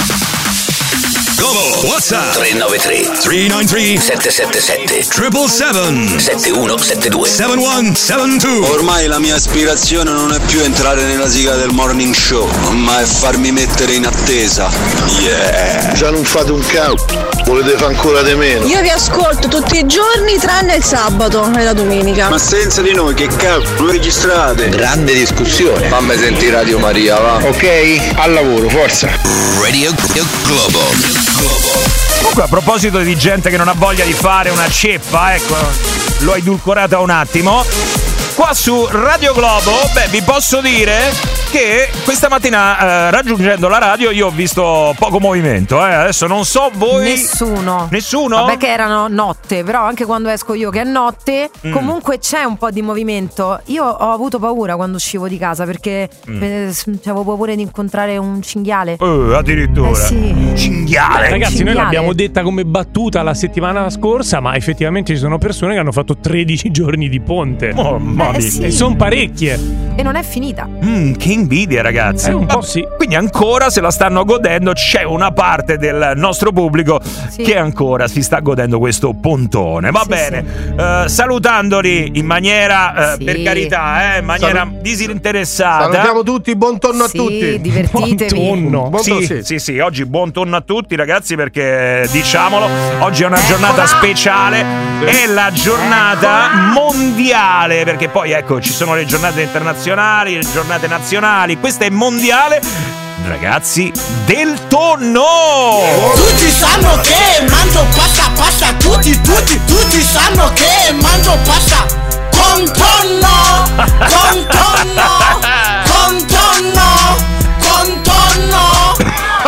Globo, WhatsApp tre nove tre, tre nove tre, sette sette sette, sette sette sette uno sette due, sette uno sette due. Ormai la mia aspirazione non è più entrare nella sigla del morning show, ma è farmi mettere in attesa. Yeah! Già non fate un cazzo, volete fare ancora di meno. Io vi ascolto tutti i giorni tranne il sabato e la domenica. Ma senza di noi che cazzo lo registrate? Grande discussione. Fammi sentire Radio Maria, va. Ok, al lavoro, forza. Radio Globo. Comunque, a proposito di gente che non ha voglia di fare una ceppa, ecco, l'ho edulcorata un attimo. Qua su Radio Globo, beh, vi posso dire che questa mattina eh, raggiungendo la radio io ho visto poco movimento, eh. Adesso non so voi. Nessuno. Nessuno? Vabbè che erano notte, però anche quando esco io che è notte, Mm. comunque c'è un po' di movimento. Io ho avuto paura quando uscivo di casa perché Mm. eh, s- avevo paura di incontrare un cinghiale. Eh, addirittura. Eh sì. Cinghiale. Ragazzi, cinghiale. noi l'abbiamo detta come battuta la settimana scorsa, ma effettivamente ci sono persone che hanno fatto tredici giorni di ponte. Oh, mamma Eh, mia. sì. E sono parecchie. E non è finita. Mm, che invidia, ragazzi. Eh, un po' sì. Quindi ancora se la stanno godendo. C'è una parte del nostro pubblico Sì. che ancora si sta godendo questo pontone. Va Sì, bene. Eh, salutandoli in maniera, eh, Sì. per carità, eh, in maniera Salu- disinteressata. Salutiamo tutti, buon tonno Sì, a tutti. divertitevi. Buon tonno. Buon tonno, Sì, sì. sì, sì, oggi buon tonno a tutti ragazzi perché diciamolo, oggi è una giornata speciale, è la giornata mondiale perché poi ecco ci sono le giornate internazionali, le giornate nazionali, questa è mondiale ragazzi del tonno! Tutti sanno che mangio pasta, pasta, tutti, tutti, tutti sanno che mangio pasta con tonno, con tonno, con tonno, con tonno.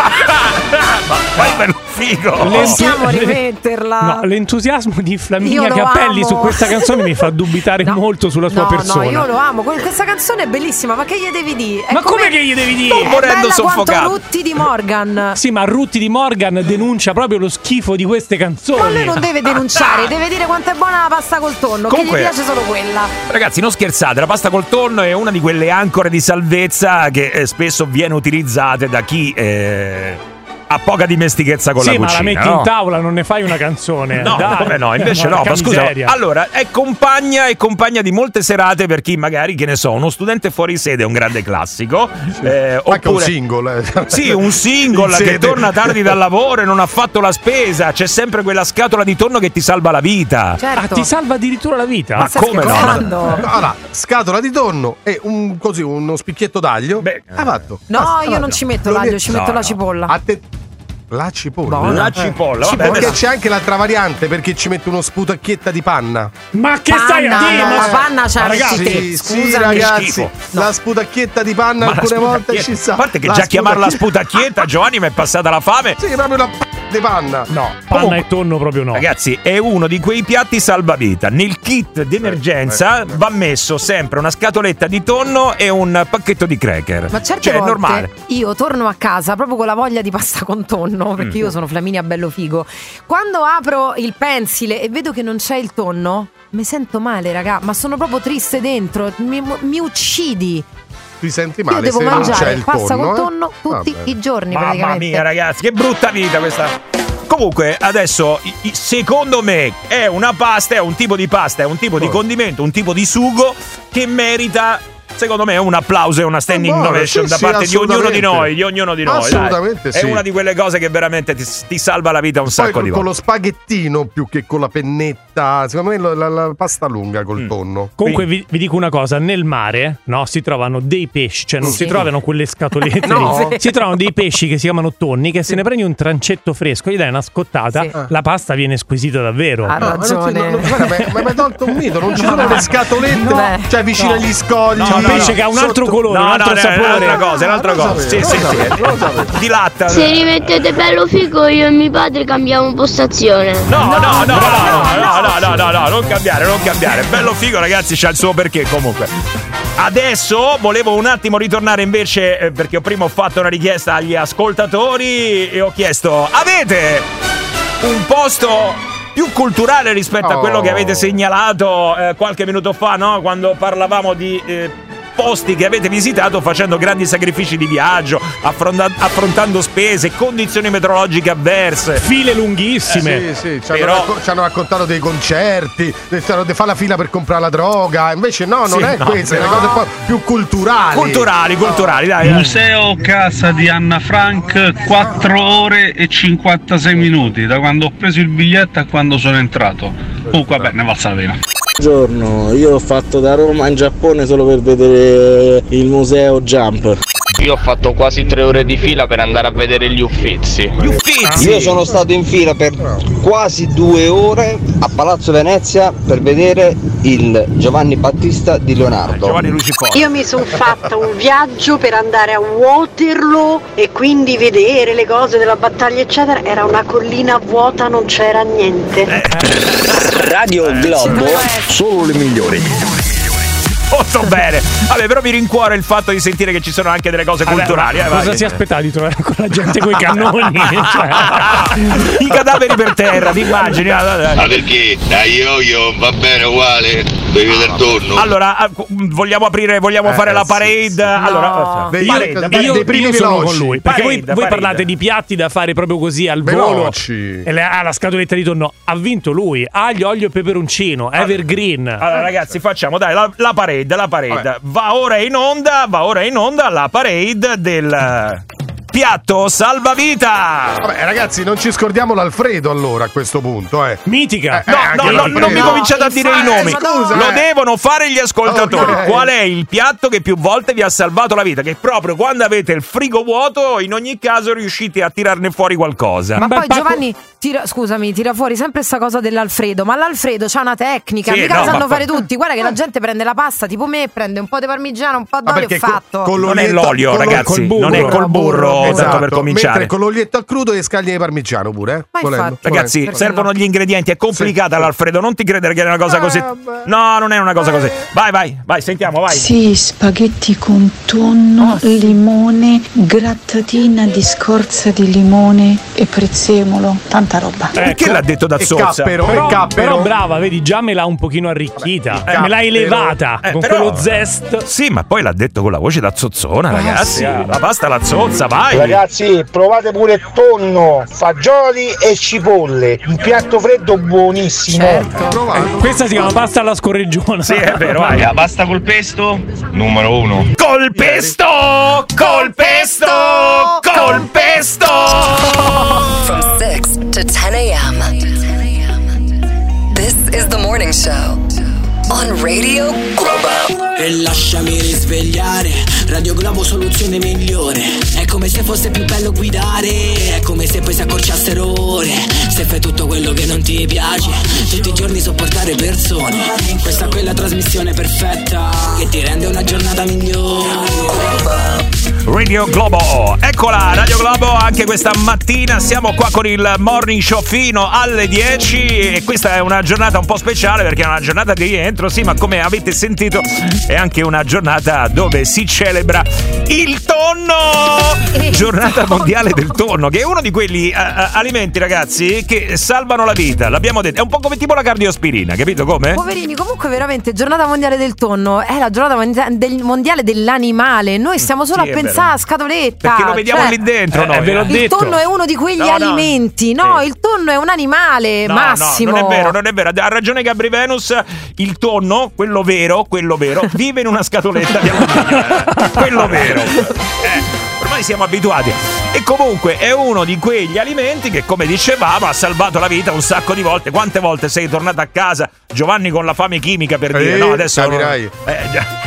Ma vai per figo! Possiamo rimetterla. No, l'entusiasmo di Io Flaminia lo Cappelli amo. su questa canzone mi fa dubitare No. molto sulla sua no, persona. No, io lo amo. Que- Questa canzone è bellissima, ma che gli devi dire? È Ma come che gli devi dire? È morendo bella soffocato. quanto Rutti di Morgan. Sì, ma Rutti di Morgan denuncia proprio lo schifo di queste canzoni. Ma lui non deve denunciare, deve dire quanto è buona la pasta col tonno, Comunque- che gli piace solo quella. Ragazzi, non scherzate, la pasta col tonno è una di quelle ancore di salvezza che eh, spesso viene utilizzate da chi eh, ha poca dimestichezza con sì, la cucina. Sì, ma la metti no? in tavola, non ne fai una canzone. No, Dai. come no, invece no, no, ma scusa. miseria. Allora, è compagna e compagna di molte serate per chi magari, che ne so, uno studente fuori sede è un grande classico. Eh, Anche oppure, un single. Eh. Sì, un single che torna tardi dal lavoro e non ha fatto la spesa. C'è sempre quella scatola di tonno che ti salva la vita. Certo. Ah, ti salva addirittura la vita? Ma come no? Allora, scatola di tonno e un, così, uno spicchietto d'aglio. Beh, ha fatto. No, Basta, io vado. non ci metto Lo l'aglio, met- ci no, metto la no. cipolla. A te- La cipolla. Buona. La cipolla, Sì, vabbè, perché adesso- c'è anche l'altra variante, perché ci mette uno sputacchietta di panna. Ma che stai a Panna, dire? no, Ma- la panna c'ha Ragazzi, te, sì, sì, scusami. ragazzi, schifo. la sputacchietta di panna Ma la alcune volte sputacchietta- ci sta. A parte che La già chiamarla sputacchietta- sputacchietta, Giovanni, mi è passata la fame. Sì, proprio una p***a di panna. No, panna Comunque- e tonno proprio no. Ragazzi, è uno di quei piatti salvavita. Nel kit d'emergenza va messo sempre una scatoletta di tonno e un pacchetto di cracker. Ma certe cioè, è volte normale. io torno a casa proprio con la voglia di pasta con tonno, perché Mm. io sono Flaminia bello figo. Quando apro il pensile e vedo che non c'è il tonno, mi sento male, raga, ma sono proprio triste dentro, mi, mi uccidi. Ti senti Io male devo se non c'è mangiare il pasta tonno, con eh? tonno tutti Vabbè. i giorni Mamma praticamente. mia, ragazzi, che brutta vita questa. Comunque, adesso, i- i- secondo me, è una pasta, è un tipo di pasta, è un tipo di Oh. condimento, un tipo di sugo che merita, secondo me, un applauso e una standing Buono, ovation sì, da sì, parte di ognuno di assolutamente. noi, di ognuno di noi. dai. Assolutamente È sì. una di quelle cose che veramente ti, ti salva la vita un Poi sacco con, di con volte. lo spaghettino più che con la pennetta, secondo me la, la- la pasta lunga col Mm. tonno. Comunque vi, vi dico una cosa, nel mare no, si trovano dei pesci, cioè non Sì. si trovano quelle scatolette, No. lì. Si trovano dei pesci che si chiamano tonni, che se ne prendi un trancetto fresco, gli dai una scottata, Sì. la pasta viene squisita davvero. Ha No, ma non ragione. ti- non- guarda, ma ma mi hai tolto un mito, non ci sono le scatolette, No. cioè vicino No. agli scogli. C'è un pesce che ha un altro colore, un altro no, sapore. È un'altra cosa, è un'altra Ah, non lo cosa. Sì, sapevo, sì, non lo sì. sapevo, non lo sapevo. Di latta. Se rimettete bello figo, io e mio padre cambiamo postazione. No, no, no, no, no, no, no, no, no, no, non cambiare, non cambiare. Bello figo, ragazzi, c'ha il suo perché comunque. Adesso volevo un attimo ritornare invece, eh, perché prima ho fatto una richiesta agli ascoltatori e ho chiesto: avete un posto più culturale rispetto a quello Oh. che avete segnalato eh, qualche minuto fa, no? Quando parlavamo di eh, posti che avete visitato facendo grandi sacrifici di viaggio, affronta- affrontando spese, condizioni meteorologiche avverse. File lunghissime. Sì, sì, ci hanno, Però- racco- ci hanno raccontato dei concerti, di fare la fila per comprare la droga. Invece no, non Sì, è no, queste, no. le cose un po' più culturali. Culturali, culturali, dai. dai. Museo Casa di Anna Frank, quattro ore e cinquantasei minuti da quando ho preso il biglietto a quando sono entrato. Comunque vabbè, ne valsa la pena. Buongiorno, io ho fatto da Roma in Giappone solo per vedere il museo Jump. Io ho fatto quasi tre ore di fila per andare a vedere gli Uffizi. Gli Uffizi. Io sono stato in fila per quasi due ore a Palazzo Venezia per vedere il Giovanni Battista di Leonardo. Giovanni Luciforo. Io mi sono fatta un viaggio per andare a Waterloo e quindi vedere le cose della battaglia eccetera. Era una collina vuota, non c'era niente. Radio Globo, solo le migliori. Molto bene. Vabbè, però mi rincuora il fatto di sentire che ci sono anche delle cose Vabbè, culturali. ma eh, cosa vai. si aspettava di trovare ancora gente coi cannoni? Cioè, I cadaveri per terra, ti immagini? Ah, dai, dai. Ma perché? Dai yo-yo va bene uguale, devi vedere torno. Allora, ah, vogliamo aprire, vogliamo Eh, fare la sì, parade? sì. Allora, No. Dei- parade, dei- parade. io, dei primi io sono veloci. con lui perché voi, Parade, voi parade. parlate di piatti da fare proprio così al Veloci. volo e le- ha la scatoletta di tonno. Ha vinto lui, aglio, olio e peperoncino, evergreen. Allora, ragazzi, facciamo dai la, la parade, la parade. Va ora in onda, va ora in onda la parade del piatto salvavita. Vabbè, ragazzi, non ci scordiamo l'Alfredo allora a questo punto, eh. Mitica. Eh, No, anche no, no, l'Alfredo. non mi No, cominciate a dire i infatti, nomi. scusa, Lo eh. devono fare gli ascoltatori. Ok. Qual è il piatto che più volte vi ha salvato la vita? Che proprio quando avete il frigo vuoto, in ogni caso riuscite a tirarne fuori qualcosa. Ma bel poi pacco- Giovanni, tira, scusami, tira fuori sempre questa cosa dell'Alfredo. Ma l'Alfredo c'ha una tecnica, Sì, mica no, la sanno ma- fare tutti. Guarda che la gente prende la pasta, tipo me, prende un po' di parmigiano, un po' Ma d'olio e perché co- fatto. con Non è l'olietto- l'olio, con l'olio- ragazzi, col burro. non è col burro, Esatto, tanto per cominciare. Mentre con l'olietto al crudo e scaglie di parmigiano pure, eh. Ma Volendo, infatti. Ragazzi, volendo. servono gli ingredienti, è complicata Sì. l'Alfredo, non ti credere che è una cosa così. vabbè. No, non è una cosa così. Vai, vai, vai, sentiamo, vai. Sì, spaghetti con tonno, limone, grattatina di scorza di limone e prezzemolo, tanta roba. Perché l'ha detto da E zozza? cappero, Però, e cappero. però brava, vedi, già me l'ha un pochino arricchita. Vabbè, me l'ha cappero. elevata Eh, con però- quello zest. Sì, ma poi l'ha detto con la voce da zozzona, ragazzi. sì. La pasta alla zozza, vai. Ragazzi, provate pure tonno, fagioli e cipolle, un piatto freddo buonissimo. Certo. Eh, questa si chiama pasta alla scorreggiona. Sì, è vero, vai. La pasta col pesto? Numero uno. Col pesto! Col pesto! Col pesto! From six to ten a.m. This is the morning show on Radio Globo. E lasciami risvegliare, Radio Globo soluzione migliore. È come se fosse più bello guidare, è come se poi si accorciassero ore. Se fai tutto quello che non ti piace, tutti i giorni sopportare persone. Questa è quella trasmissione perfetta che ti rende una giornata migliore. Radio Globo, eccola Radio Globo anche questa mattina, siamo qua con il morning show fino alle dieci e questa è una giornata un po' speciale perché è una giornata di rientro, sì, ma come avete sentito è anche una giornata dove si celebra il tonno, giornata mondiale del tonno, che è uno di quegli uh, alimenti, ragazzi, che salvano la vita, l'abbiamo detto, è un po' come tipo la cardiospirina, capito come? Poverini, comunque veramente giornata mondiale del tonno è la giornata mondiale dell'animale, noi stiamo solo Sì, a pensare a scatoletta, perché lo vediamo cioè, lì dentro, eh, noi, ve l'ho eh. il detto. tonno è uno di quegli No, no. alimenti, no, Sì. il tonno è un animale, No, Massimo. no, non è vero, non è vero. Ha ragione Gabri Venus. Il tonno, quello vero, quello vero, vive in una scatoletta di alluminio. eh. Quello vero. Eh, ormai siamo abituati. E comunque è uno di quegli alimenti che, come dicevamo, ha salvato la vita un sacco di volte. Quante volte sei tornato a casa, Giovanni, con la fame chimica, per dire, Eh, no, adesso capirai. Eh, già.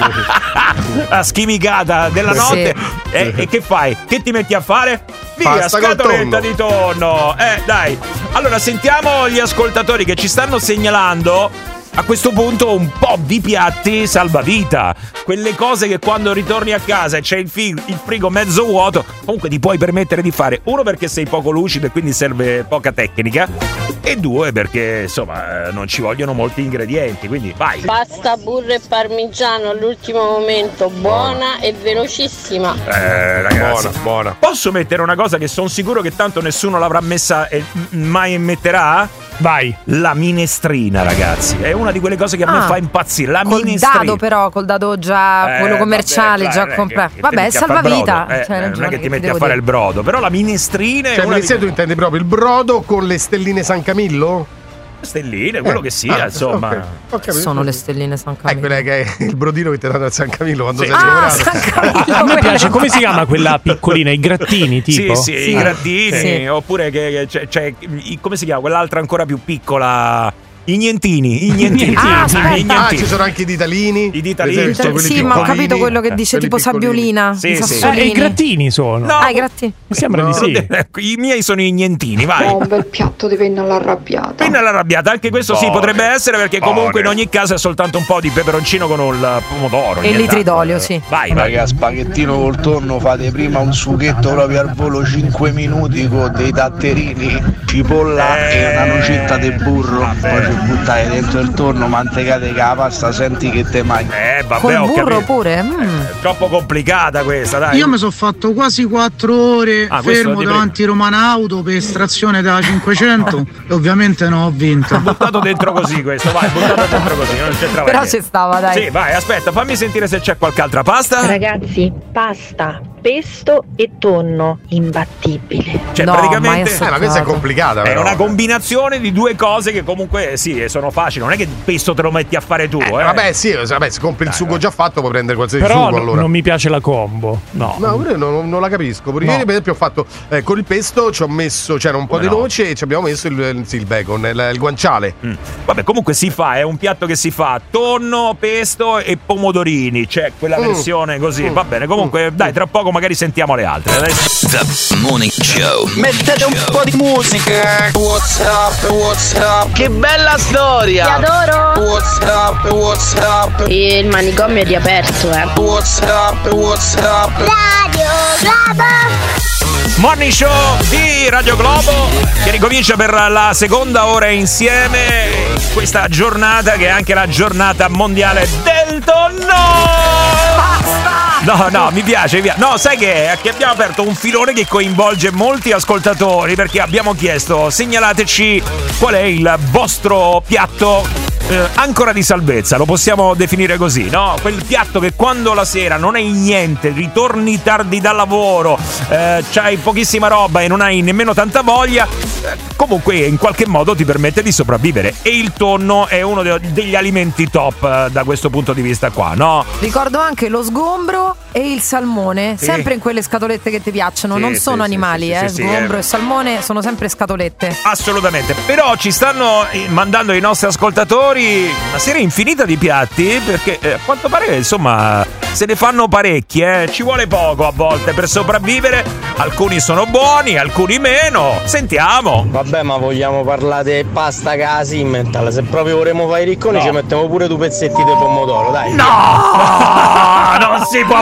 La schimicata della Sì. notte. E, e che fai? Che ti metti a fare? Via, Pasta col scatoletta tonno. di tonno. Eh, dai. Allora, sentiamo gli ascoltatori che ci stanno segnalando a questo punto un po' di piatti salvavita. Quelle cose che quando ritorni a casa e c'è il, fi- il frigo mezzo vuoto, comunque ti puoi permettere di fare. Uno, perché sei poco lucido e quindi serve poca tecnica. E due, perché insomma eh, non ci vogliono molti ingredienti. Quindi vai. Pasta, burro e parmigiano all'ultimo momento, buona e velocissima. Eh, ragazzi, Buona, buona. posso mettere una cosa che sono sicuro che tanto nessuno l'avrà messa e m- mai metterà? Vai. La minestrina, ragazzi. È una di quelle cose che a me Ah. fa impazzire. La Col minestrina. dado però, col dado già, Eh, quello commerciale, vabbè, già dai, comprato. che- che Vabbè, ti è metti a fare salvavita. brodo. Eh, C'hai eh, non ragione, è che ti che metti devo a fare dire. il brodo. Però la minestrina è Cioè, una di Alessia, tu intendi proprio il brodo con le stelline San Camillo? stelline, quello Eh, che sia, ah, insomma. ok. Ho capito. Sono le stelline San Eh, Camillo. quella che è il brodino che ti danno al San Camillo quando Sì. sei Ah, lavorato. San Camillo. A me quelle- piace, come si chiama quella piccolina? I grattini, tipo? Sì, sì, Sì. i grattini. Sì. Oppure che, che c'è, c'è i- come si chiama? Quell'altra ancora più piccola. I nientini, i nientini. Ah, sì, aspetta. i Ah, nientini. ci sono anche i ditalini. I ditalini. Per esempio, quelli Sì, ma ho piccolini. capito quello che dice Eh, tipo quelli piccolini. sabbiolina. Sì, i sì. sassolini. Eh, i grattini sono. No. Ah, i grattini. Mi sembra di No. sì. I miei sono i nientini, vai. un bel piatto di penna all'arrabbiata. Penna all'arrabbiata, anche questo sì, Buone. potrebbe essere, perché comunque Buone. in ogni caso è soltanto un po' di peperoncino con il pomodoro. E nient'altro. litri d'olio, sì. Vai, vai. Raga, spaghettino col tonno, fate prima un sughetto proprio al volo cinque minuti con dei tatterini, cipolla Eh. e una nocetta di burro, poi ci buttate dentro il tonno, mantecate che la pasta, senti che te mangi. Eh, vabbè, Col ho burro capito. pure. Mm. È troppo complicata questa, dai. Io mi sono fatto quasi quattro ore Ah, questo fermo di davanti Romana Auto per estrazione da cinquecento e ovviamente non ho vinto. Buttato dentro così questo, vai, buttato dentro così, non c'entrava Però niente. ci stava, dai. Sì, vai, aspetta, fammi sentire se c'è qualche altra pasta. Ragazzi, pasta, pesto e tonno, imbattibile. Cioè, No, mai praticamente assaggiato. Eh, ma questa è complicata, è però. una combinazione di due cose che comunque sì, sono facili, non è che il pesto te lo metti a fare tu, eh. Eh, vabbè, sì, vabbè, se compri il sugo già fatto puoi prendere qualsiasi Però sugo no- allora. non mi piace la combo. No. No, pure non, non la capisco. Perché No. ieri, per esempio, ho fatto eh, con il pesto, ci ho messo, c'era un po' Come di no? noce e ci abbiamo messo il, il, sì, il bacon, il, il guanciale. Mm. Vabbè, comunque si fa, è un piatto che si fa tonno, pesto e pomodorini, c'è quella Mm. versione così, Mm. va bene, comunque dai, tra poco magari sentiamo le altre. Adesso. The Morning Show. Mettete un po' di musica. What's up, what's up? Che bella storia. Ti adoro. What's up, what's up? E il manicomio è riaperto, eh. What's up, what's up? Radio Globo. Morning Show di Radio Globo che ricomincia per la seconda ora insieme in questa giornata che è anche la giornata mondiale del tonno. No, no, mi piace, mi piace. No, sai che è? Che abbiamo aperto un filone che coinvolge molti ascoltatori perché abbiamo chiesto, segnalateci qual è il vostro piatto eh, ancora di salvezza, lo possiamo definire così, no? Quel piatto che quando la sera non hai niente, ritorni tardi dal lavoro, eh, c'hai pochissima roba e non hai nemmeno tanta voglia, eh, comunque in qualche modo ti permette di sopravvivere, e il tonno è uno de- degli alimenti top eh, da questo punto di vista qua, no? Ricordo anche lo sgombro e il salmone, Sì. sempre in quelle scatolette che ti piacciono, Sì, non sì, sono sì, animali, sì, eh. sì, sì, Sgombro eh. e salmone sono sempre scatolette. Assolutamente, però ci stanno eh, mandando i nostri ascoltatori una serie infinita di piatti, perché eh, a quanto pare insomma se ne fanno parecchi, eh. Ci vuole poco a volte per sopravvivere, alcuni sono buoni, alcuni meno, sentiamo. Vabbè, ma vogliamo parlare di pasta che la Simmental? Se proprio vorremmo fare i ricconi, No. ci mettiamo pure due pezzetti di pomodoro, dai. No, non si può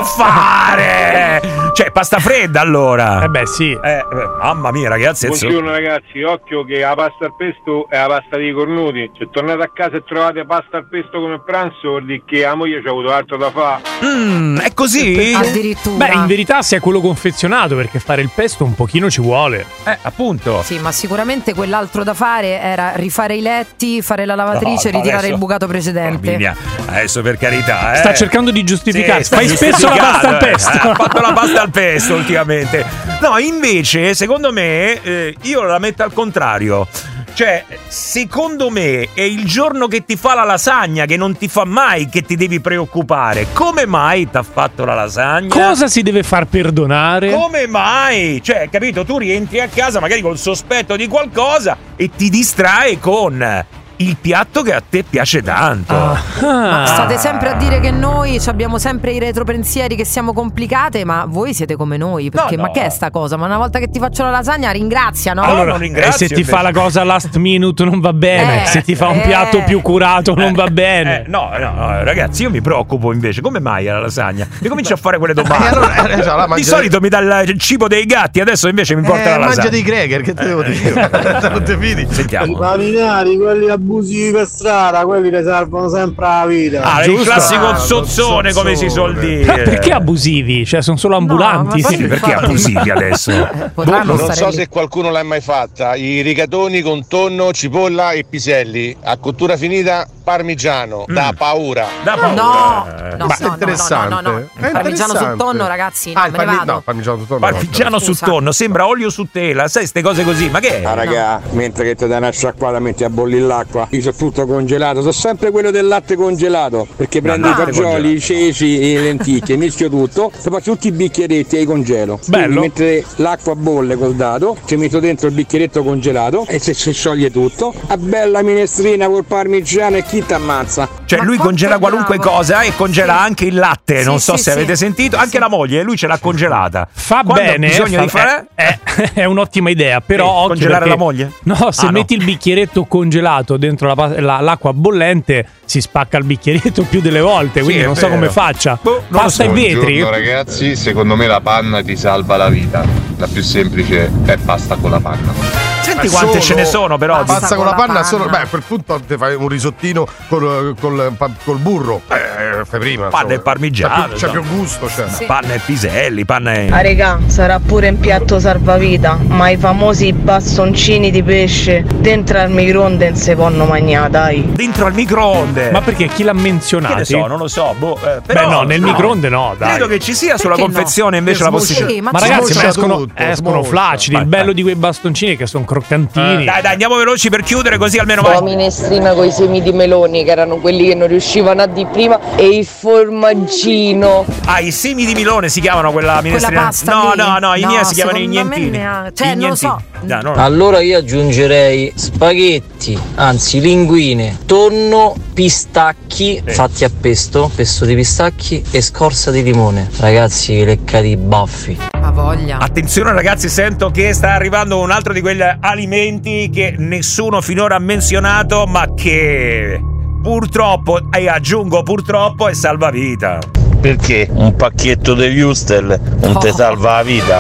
fare. Cioè, pasta fredda allora. Eh beh, sì. Eh, mamma mia, ragazzi. Buongiorno ragazzi, occhio che la pasta al pesto è la pasta dei cornuti. Se tornate a casa e trovate pasta al pesto come pranzo, vuol dire che la moglie ci ha avuto altro da fare. Mm, è così? Addirittura. Beh, in verità sia quello confezionato, perché fare il pesto un pochino ci vuole. Eh, appunto. Sì, ma sicuramente quell'altro da fare era rifare i letti, fare la lavatrice e No, ritirare adesso- il bucato precedente. Minchia, adesso per carità, eh. Sta cercando di giustificare. Sì, sta Fai spesso la pasta al giustificando, eh. pesto. Ha fatto la pasta al pesto ultimamente. No, invece, secondo me, eh, io la metto al contrario. Cioè, secondo me è il giorno che ti fa la lasagna che non ti fa mai che ti devi preoccupare. Come mai t'ha fatto la lasagna? Cosa si deve far perdonare? Come mai? Cioè, capito, tu rientri a casa magari col sospetto di qualcosa e ti distrai con il piatto che a te piace tanto. Ma state sempre a dire che noi ci abbiamo sempre i retropensieri, che siamo complicate, ma voi siete come noi, perché No, ma no. che è sta cosa? Ma una volta che ti faccio la lasagna ringrazia, no? Allora, e se ti fa la cosa last minute non va bene, Eh, se ti fa un eh. piatto più curato non va bene. Eh, no, no, no, ragazzi, io mi preoccupo invece. Come mai alla lasagna? Mi comincio a fare quelle Eh, domande. allora, eh, già, la Di mangia- solito mi dà il cibo dei gatti, adesso invece mi porta Eh, la mangia lasagna. dei Greger, che te devo dire? Non te fidi? I Sentiamo. marinari, quelli abusivi per strada, quelli che salvano sempre la vita. Ah, il Giusto? classico Ah, zozzone, come si suol zozzone. dire. Ma perché abusivi? Cioè, sono solo ambulanti. ma Sì, perché abusivi adesso? Potranno Non stare so lì. se qualcuno l'ha mai fatta. I rigatoni con tonno, cipolla e piselli. A cottura finita, parmigiano. Da paura. Da paura. No, Eh, no, Ma no, è interessante. no, no, no, no. È Il parmigiano sul interessante. tonno, ragazzi, no, Ah, il me ne parmi- vado. no, parmigiano sul tonno. Parmigiano sul Scusa. tonno, sembra olio su tela, sai, ste cose così, ma che è? Ah raga, mentre che ti dai una sciacquata metti a bollire l'acqua. Io sono tutto congelato, sono sempre quello del latte congelato. Perché prendo no, i fagioli, i ceci e le lenticchie, mischio tutto, poi faccio tutti i bicchieretti e i congelo. Bello. Quindi mentre l'acqua bolle col dado, ci metto dentro il bicchieretto congelato e se si scioglie tutto, a bella minestrina col parmigiano e chi t'ammazza. Cioè, Ma lui quanto congela è qualunque bravo. cosa e congela Sì. anche il latte. Sì, non so sì, se sì. avete sentito, anche Sì. la moglie, lui ce l'ha congelata. Fa Quando ha bene, bisogno fa- di fare. è, è- è un'ottima idea, però Sì, occhio congelare perché- la moglie? No, se Ah, no. metti il bicchieretto congelato dentro la pa- la- l'acqua bollente si spacca il bicchieretto più delle volte, quindi è non so vero. come faccia. Boh, non lo Pasta so. e vetri. Buongiorno ragazzi, secondo me la panna ti salva la vita. La più semplice è pasta con la panna. Senti Ma quante solo- ce ne sono, però. Basta Pazza con con la la panna, panna. solo. Beh, a quel punto ti fai un risottino col, col, col burro. Eh, fai prima. Panna insomma. e parmigiano, C'ha più, c'ha insomma. più gusto, cioè. Sì. Panna e piselli, panna e. Ah regà, sarà pure un piatto salvavita, ma i famosi bastoncini di pesce dentro al microonde non si possono mangiare, dai. Dentro al microonde. Ma perché chi l'ha che menzionato? ne so, non lo so. Boh, eh, però, Beh no, nel microonde no, dai. Credo che ci sia sulla Perché no? confezione invece la Che possibilità. Sì, ma, Ma ci ragazzi, smorcia ma escono, tutto, escono smorcia. flacidi. Vai, Il bello vai. di quei bastoncini è che sono croccantini. Dai, dai, andiamo veloci per chiudere, così almeno La vai. minestrina con i semi di meloni, che erano quelli che non riuscivano a di prima, e il formaggino. Ah, i semi di Milone si chiamano quella minestrina? pasta no, lì? no, no, i No, miei si chiamano i secondo me nientini. neanche- cioè, I non lo nientini. so. No, no, no. Allora io aggiungerei spaghetti, anzi linguine, tonno, pistacchi fatti a pesto, pesto di pistacchi e scorza di limone. Ragazzi, leccati i baffi. Ha voglia. Attenzione ragazzi, sento che sta arrivando un altro di quegli alimenti che nessuno finora ha menzionato, ma che purtroppo, e aggiungo purtroppo, è salvavita. Perché un pacchetto di Wustel non ti Oh. salva la vita.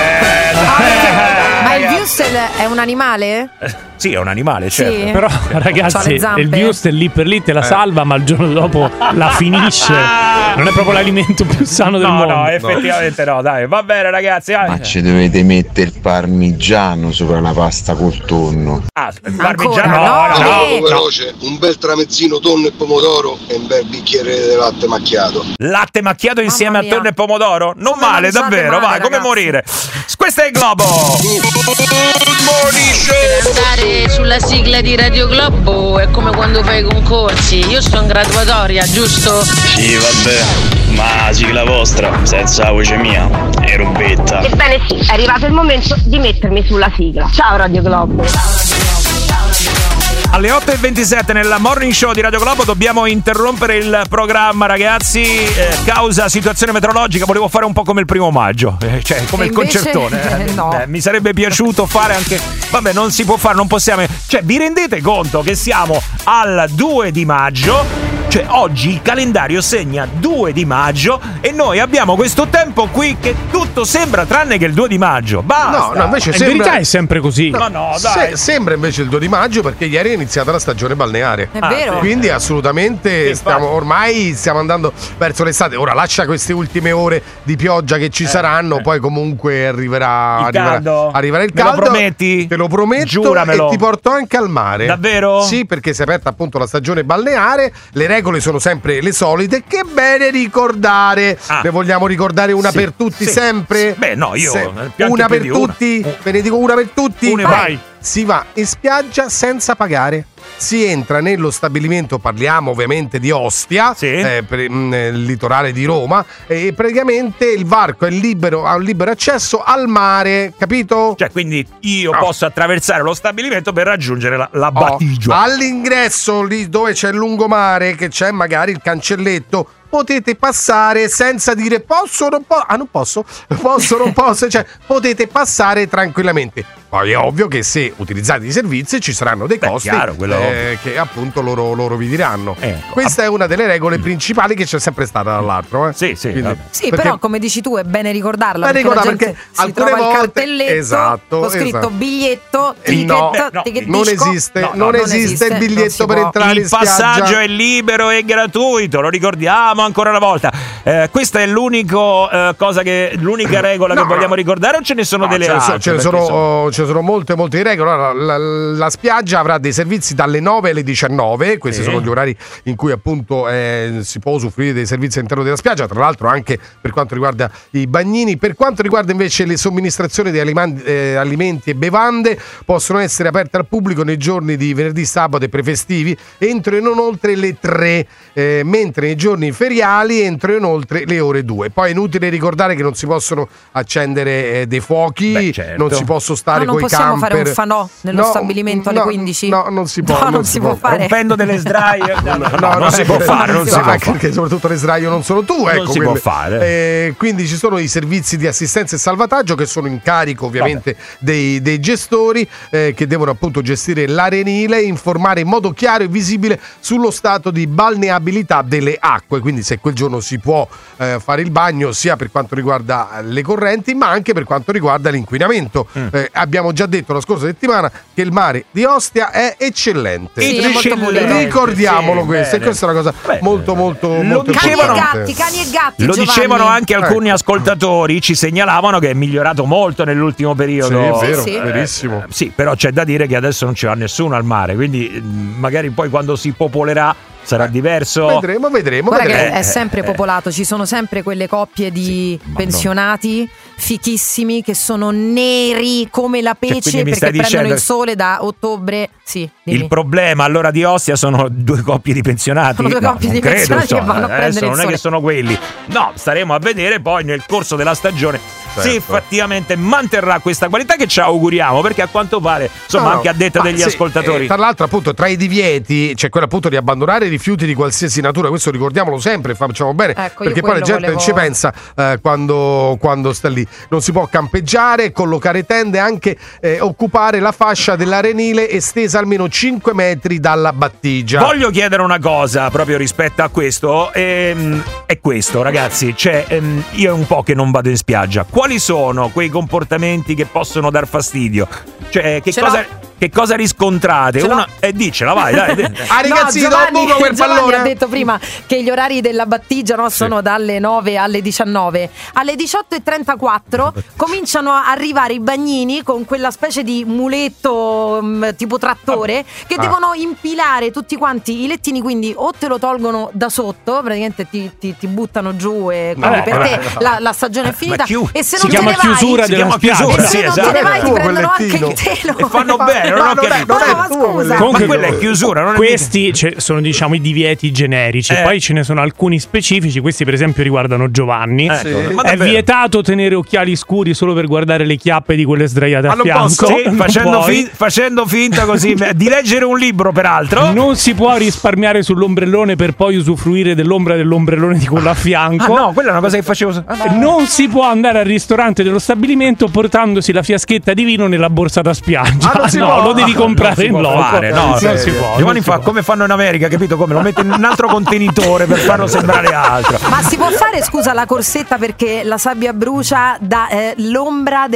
Ah, perché- ma il Wurstel è un animale? Sì, è un animale, certo. Sì. Però C'ha ragazzi, le zampe. il Wurstel lì per lì te la salva, ma il giorno dopo la finisce. Non è proprio l'alimento più sano del no, mondo. No, effettivamente no, dai. Va bene, ragazzi. Vai. Ma ci dovete mettere il parmigiano sopra la pasta col tonno. Ah, il parmigiano? No, no, no, no, no. veloce. Un bel tramezzino, tonno e pomodoro e un bel bicchiere di latte macchiato. Latte macchiato insieme Mamma a tonno e pomodoro? Non Come male, mangiate davvero, male, vai, come ragazzi. morire. Questo è il Globo. Per andare sulla sigla di Radio Globo è come quando fai i concorsi. Io sto in graduatoria, giusto? Sì, vabbè, ma sigla vostra, senza la voce mia, è robetta. Ebbene sì, è arrivato il momento di mettermi sulla sigla. Ciao Radio Globo. Alle otto e ventisette nella morning show di Radio Globo dobbiamo interrompere il programma, ragazzi, eh, causa situazione meteorologica. Volevo fare un po' come il primo maggio, eh, cioè come E il invece, concertone. eh, no. Eh, mi sarebbe piaciuto fare anche. Vabbè, non si può fare, non possiamo. Cioè, vi rendete conto che siamo al due di maggio? Cioè, oggi il calendario segna due di maggio e noi abbiamo questo tempo qui che tutto sembra tranne che il due di maggio. Basta. No, no, invece In sembra... verità è sempre così. No, no, Se- dai. sembra invece il due di maggio perché ieri è iniziata la stagione balneare. È vero. Quindi assolutamente stiamo, ormai stiamo andando verso l'estate. Ora lascia queste ultime ore di pioggia che ci saranno, poi comunque arriverà Il arriverà, caldo? arriverà il Me lo caldo. prometti? Te lo prometto. Giuramelo. E ti porto anche al mare. Davvero? Sì, perché si è aperta appunto la stagione balneare. Le regole sono sempre le solite. Che bene ricordare. Ah. Ne vogliamo ricordare una Sì, per tutti sì. sempre? Beh, no, io, Se- eh, più anche una più per di una. tutti? Ve ne dico una per tutti? Una e vai. Si va in spiaggia senza pagare. Si entra nello stabilimento, parliamo ovviamente di Ostia, eh, per, mh, nel litorale di Roma, e praticamente il varco è libero, ha un libero accesso al mare, capito? Cioè, quindi io No. posso attraversare lo stabilimento per raggiungere la, la Oh, battigia. all'ingresso, lì dove c'è il lungomare, che c'è magari il cancelletto, potete passare senza dire posso o non posso. Ah, non posso? Posso o non posso? Cioè, potete passare tranquillamente. Poi è ovvio che se utilizzate i servizi ci saranno dei Beh, costi chiaro, quello eh, che appunto loro, loro vi diranno. Ecco. Questa è una delle regole principali che c'è sempre stata dall'altro. Eh. Sì, sì. Quindi- Sì, perché- però come dici tu è bene ricordarla. Bene perché la ricordarla, gente perché si alcune trova il volte- cartelletto esatto, con scritto esatto. biglietto, Eh, ticket, no, no, ticket non disco. esiste, No, non no, esiste il non biglietto si per può. entrare in Il spiaggia. passaggio è libero e gratuito, lo ricordiamo ancora una volta. Eh, questa è l'unico eh, cosa che l'unica regola No, che vogliamo no. ricordare o ce ne sono No, delle ce ne altre? sono, ce ne Perché sono, insomma- oh, ce ne sono molte molte regole. Allora, la, la spiaggia avrà dei servizi dalle nove alle diciannove. Questi Sì. sono gli orari in cui appunto eh, si può usufruire dei servizi all'interno della spiaggia, tra l'altro anche per quanto riguarda i bagnini. Per quanto riguarda invece le somministrazioni di aliman- eh, alimenti e bevande, possono essere aperte al pubblico nei giorni di venerdì, sabato e prefestivi entro e non oltre le tre, eh, mentre nei giorni feriali entro e non oltre le ore due. Poi è inutile ricordare che non si possono accendere eh, dei fuochi, Beh, certo. non si possono stare Ma non coi possiamo camper. fare un fanò nello No, stabilimento alle no, quindici? No, non si può. No, non si può fare. Rompendo delle sdraie. No, no, No, non si può fare, non si no, può anche fare. perché soprattutto le sdraio non sono tu, ecco, si quelle. può fare. Eh, quindi ci sono i servizi di assistenza e salvataggio che sono in carico ovviamente dei, dei gestori eh, che devono appunto gestire l'arenile, informare in modo chiaro e visibile sullo stato di balneabilità delle acque, quindi se quel giorno si può eh, fare il bagno sia per quanto riguarda le correnti ma anche per quanto riguarda l'inquinamento. Mm. Eh, abbiamo già detto la scorsa settimana che il mare di Ostia è eccellente. Sì, è molto pulito. Ricordiamolo Sì, questo, e bene. questa è una cosa Beh, molto molto lo molto Cani e dicevano- importante. gatti, cani e gatti. Lo Giovanni. dicevano anche alcuni Ecco. ascoltatori, ci segnalavano che è migliorato molto nell'ultimo Sì, periodo. è vero, Sì, sì. verissimo. Eh, sì, però c'è da dire che adesso non ci va nessuno al mare, quindi mm, magari poi quando si popolerà sarà diverso. Vedremo, vedremo, Guarda vedremo. che è sempre eh, popolato, ci sono sempre quelle coppie di ma pensionati fichissimi che sono neri come la Cioè, pece quindi mi perché stai prendono dicendo- il sole da ottobre. Sì, dimmi. Il problema allora di Ostia sono due coppie di pensionati. Sono due No, coppie non di credo, pensionati che insomma. vanno a Adesso prendere il non è sole. che sono quelli. No, staremo a vedere poi nel corso della stagione se Certo. effettivamente manterrà questa qualità che ci auguriamo, perché a quanto pare, insomma, No, no, anche a detta ma degli sì, ascoltatori. eh, tra l'altro, appunto, tra i divieti c'è quello appunto di abbandonare rifiuti di qualsiasi natura. Questo ricordiamolo sempre, facciamo bene. Ecco, io perché poi la quello gente volevo- ci pensa eh, quando, quando sta lì. Non si può campeggiare, collocare tende, anche eh, occupare la fascia dell'arenile estesa almeno cinque metri dalla battigia. Voglio chiedere una cosa proprio rispetto a questo, ehm, è questo ragazzi, cioè ehm, io è un po' che non vado in spiaggia, quali sono quei comportamenti che possono dar fastidio? Cioè che Ce cosa... l'ho. che cosa riscontrate? Una e eh, dicela, vai, dai. dai. Ah, ragazzi, no, Giovanni, dopo quel Giovanni pallone ha detto prima che gli orari della battigia no, sono sì. dalle nove alle diciannove. Alle diciotto e trentaquattro cominciano a arrivare i bagnini con quella specie di muletto mh, tipo trattore che ah. devono impilare tutti quanti i lettini, quindi o te lo tolgono da sotto, praticamente ti, ti, ti buttano giù e quindi no, per te no. la, la stagione è finita. Chiu- e se si non chiama te ne chiusura vai, della chiusura, e se sì, non esatto. te ne vai ti tuo prendono anche quellettino. il telo. E fanno bene, non no, ho non capito. è, non no, ma scusa. Comunque, ma quella è chiusura, non è questi cioè, sono diciamo i divieti generici, eh. poi ce ne sono alcuni specifici. Questi per esempio riguardano Giovanni. Ecco. Sì. È vietato tenere occhiali scuri solo per guardare le chiappe di quelle sdraiate a fianco. Sì, facendo, fin- facendo finta così di leggere un libro, peraltro. Non si può risparmiare sull'ombrellone per poi usufruire dell'ombra dell'ombrellone di quello a fianco. Ah, no, quella è una cosa che facevo. Ah. Non si può andare al ristorante dello stabilimento portandosi la fiaschetta di vino nella borsa da spiaggia. Ah, non si no, può. lo devi comprare in loco. Fare, no, non si può. Giovanni fa come fanno in America, capito? Come lo mette in un altro contenitore per farlo sembrare altro. Ma si può fare, scusa, la corsetta perché la sabbia brucia da eh, l'ombra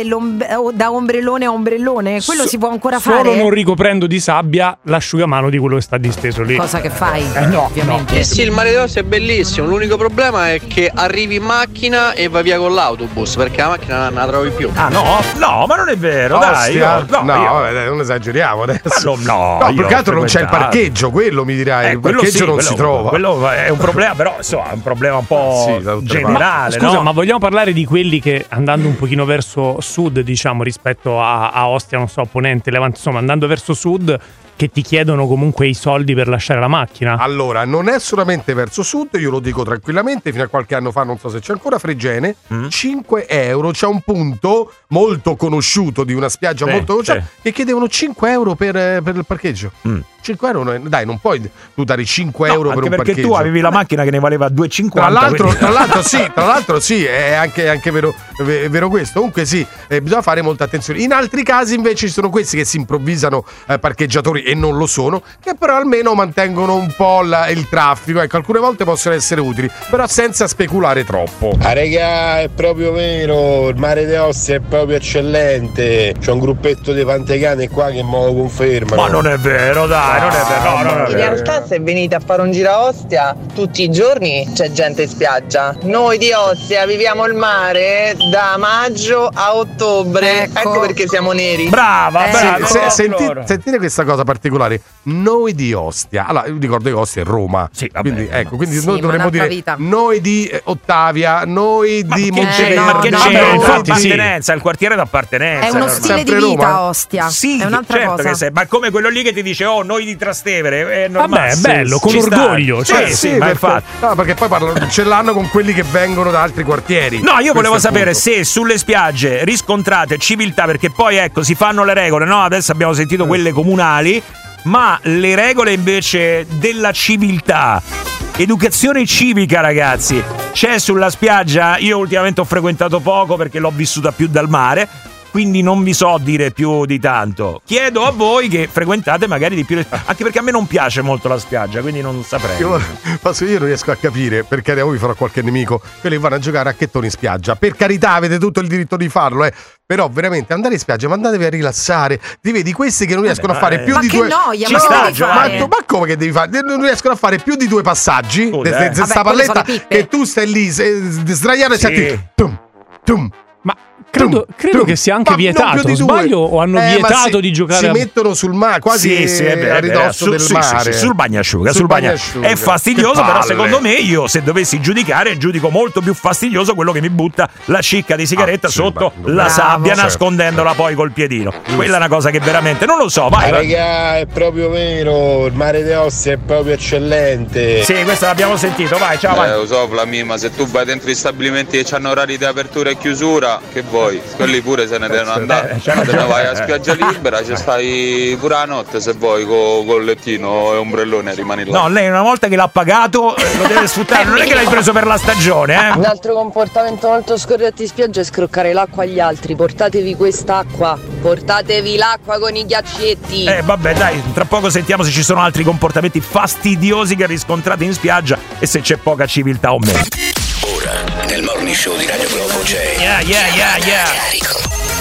da ombrellone a ombrellone? Quello so, si può ancora fare? Solo non ricoprendo di sabbia l'asciugamano di quello che sta disteso lì. Cosa che fai? Eh no, ovviamente. No. Eh sì, il mare d'Ostia è bellissimo. L'unico problema è che arrivi in macchina e vai via con l'autobus, perché la macchina non la trovi più. Ah no? No, ma non è vero, dai. Io, no, no io... vabbè, non esageriamo adesso. No, no, più che altro non c'è il parcheggio, quello mi dirai. Eh, il parcheggio sì, non quello, si trova. Quello è un problema, però insomma, è un problema un po' sì, generale. Ma, scusa, no? ma vogliamo parlare di quelli che andando un pochino verso sud, diciamo, rispetto a, a Ostia, non so, Ponente, Levante, insomma, andando verso sud, che ti chiedono comunque i soldi per lasciare la macchina? Allora, non è solamente verso sud, io lo dico tranquillamente, fino a qualche anno fa, non so se c'è ancora, Fregene, mm. cinque euro, c'è un punto molto conosciuto di una spiaggia sì, molto conosciuta, sì. che chiedevano cinque euro per, per il parcheggio. Mm. cinque euro, dai, non puoi tu dare cinque euro no, per un perché parcheggio. Tu avevi la macchina che ne valeva due e cinquanta. Tra l'altro, quindi... tra l'altro sì, tra l'altro sì, è anche, anche vero, è vero questo. Comunque sì, eh, bisogna fare molta attenzione. In altri casi invece ci sono questi che si improvvisano eh, parcheggiatori e non lo sono, che però almeno mantengono un po' la, il traffico. Ecco, alcune volte possono essere utili, però senza speculare troppo. Ah regà, è proprio vero, il mare d'Ostia è proprio eccellente. C'è un gruppetto di pantegane qua che me lo confermano. Ma non è vero, dai, non è vero. No, no, no, in realtà se venite a fare un giro a Ostia tutti i giorni c'è gente in spiaggia. Noi di Ostia viviamo il mare da maggio a ottobre, ecco, ecco perché siamo neri. Brava, eh, brava. Se, se, senti, sentite questa cosa particolare. Noi di Ostia, allora io ricordo che Ostia è Roma, sì, vabbè, quindi ecco, quindi sì, noi dovremmo dire vita. noi di eh, Ottavia, noi ma di Montevideo, no, perché no, c'è no, l'appartenenza, il quartiere d'appartenenza. È uno stile di vita Roma. Ostia. Sì, è un'altra certo cosa. Che sei, ma come quello lì che ti dice "Oh, noi di Trastevere", è normale. Vabbè, è bello, sì, con orgoglio, sì, cioè, sì, sì, sì, ma perché, infatti. No, perché poi parlano, ce l'hanno con quelli che vengono da altri quartieri. No, io volevo sapere punto. se sulle spiagge riscontrate civiltà, perché poi ecco si fanno le regole, no? Adesso abbiamo sentito quelle comunali, ma le regole invece della civiltà, educazione civica, ragazzi, c'è sulla spiaggia? Io ultimamente ho frequentato poco perché l'ho vissuta più dal mare, quindi non vi so dire più di tanto. Chiedo a voi che frequentate magari di più le spiagge, anche perché a me non piace molto la spiaggia, quindi non saprei. Io, posso, io non riesco a capire perché a voi farò qualche nemico quelli che vanno a giocare a racchettoni in spiaggia. Per carità, avete tutto il diritto di farlo, eh. Però veramente andare in spiaggia, ma andatevi a rilassare. Ti vedi questi che non riescono Vabbè, a fare più ma di che due noia, Ci ma sta, devi fare? ma, tu, ma come che devi fare? Non riescono a fare più di due passaggi. Oh, de, de, de, Vabbè, sta palletta che tu stai lì se, sdraiato sì. e senti tum, tum. Ma credo, credo che sia anche vietato, sbaglio, o hanno eh, vietato si, di giocare si a... mettono sul mare, quasi sì, sì, è vero, a ridosso su, del sì, mare. Sì, sì, sul bagnasciuga, sul sul bagna... bagnasciuga. È fastidioso, però secondo me io se dovessi giudicare giudico molto più fastidioso quello che mi butta la cicca di sigaretta ah, sotto sì, la bravo, sabbia, certo, nascondendola certo. poi col piedino. Quella è una cosa che veramente non lo so, vai. Ah, raga, è proprio vero, il mare d'Ostia è proprio eccellente. Sì, questo l'abbiamo sentito, vai, ciao, vai. Eh, lo so, Flammi, ma se tu vai dentro gli stabilimenti che hanno orari di apertura e chiusura, che vuoi? Quelli pure se ne devono andare. Eh, te ne vai a spiaggia libera, ci stai pure la notte se vuoi con co lettino e ombrellone, rimani là. No, lei una volta che l'ha pagato lo deve sfruttare, non è che l'hai preso per la stagione, eh. Un altro comportamento molto scorretto in spiaggia è scroccare l'acqua agli altri. Portatevi quest'acqua, portatevi l'acqua con i ghiaccetti. Eh vabbè dai, tra poco sentiamo se ci sono altri comportamenti fastidiosi che riscontrate in spiaggia e se c'è poca civiltà o meno. Ora nel Morning Show di Radio Globo c'è Yeah, yeah, yeah, yeah. Carico.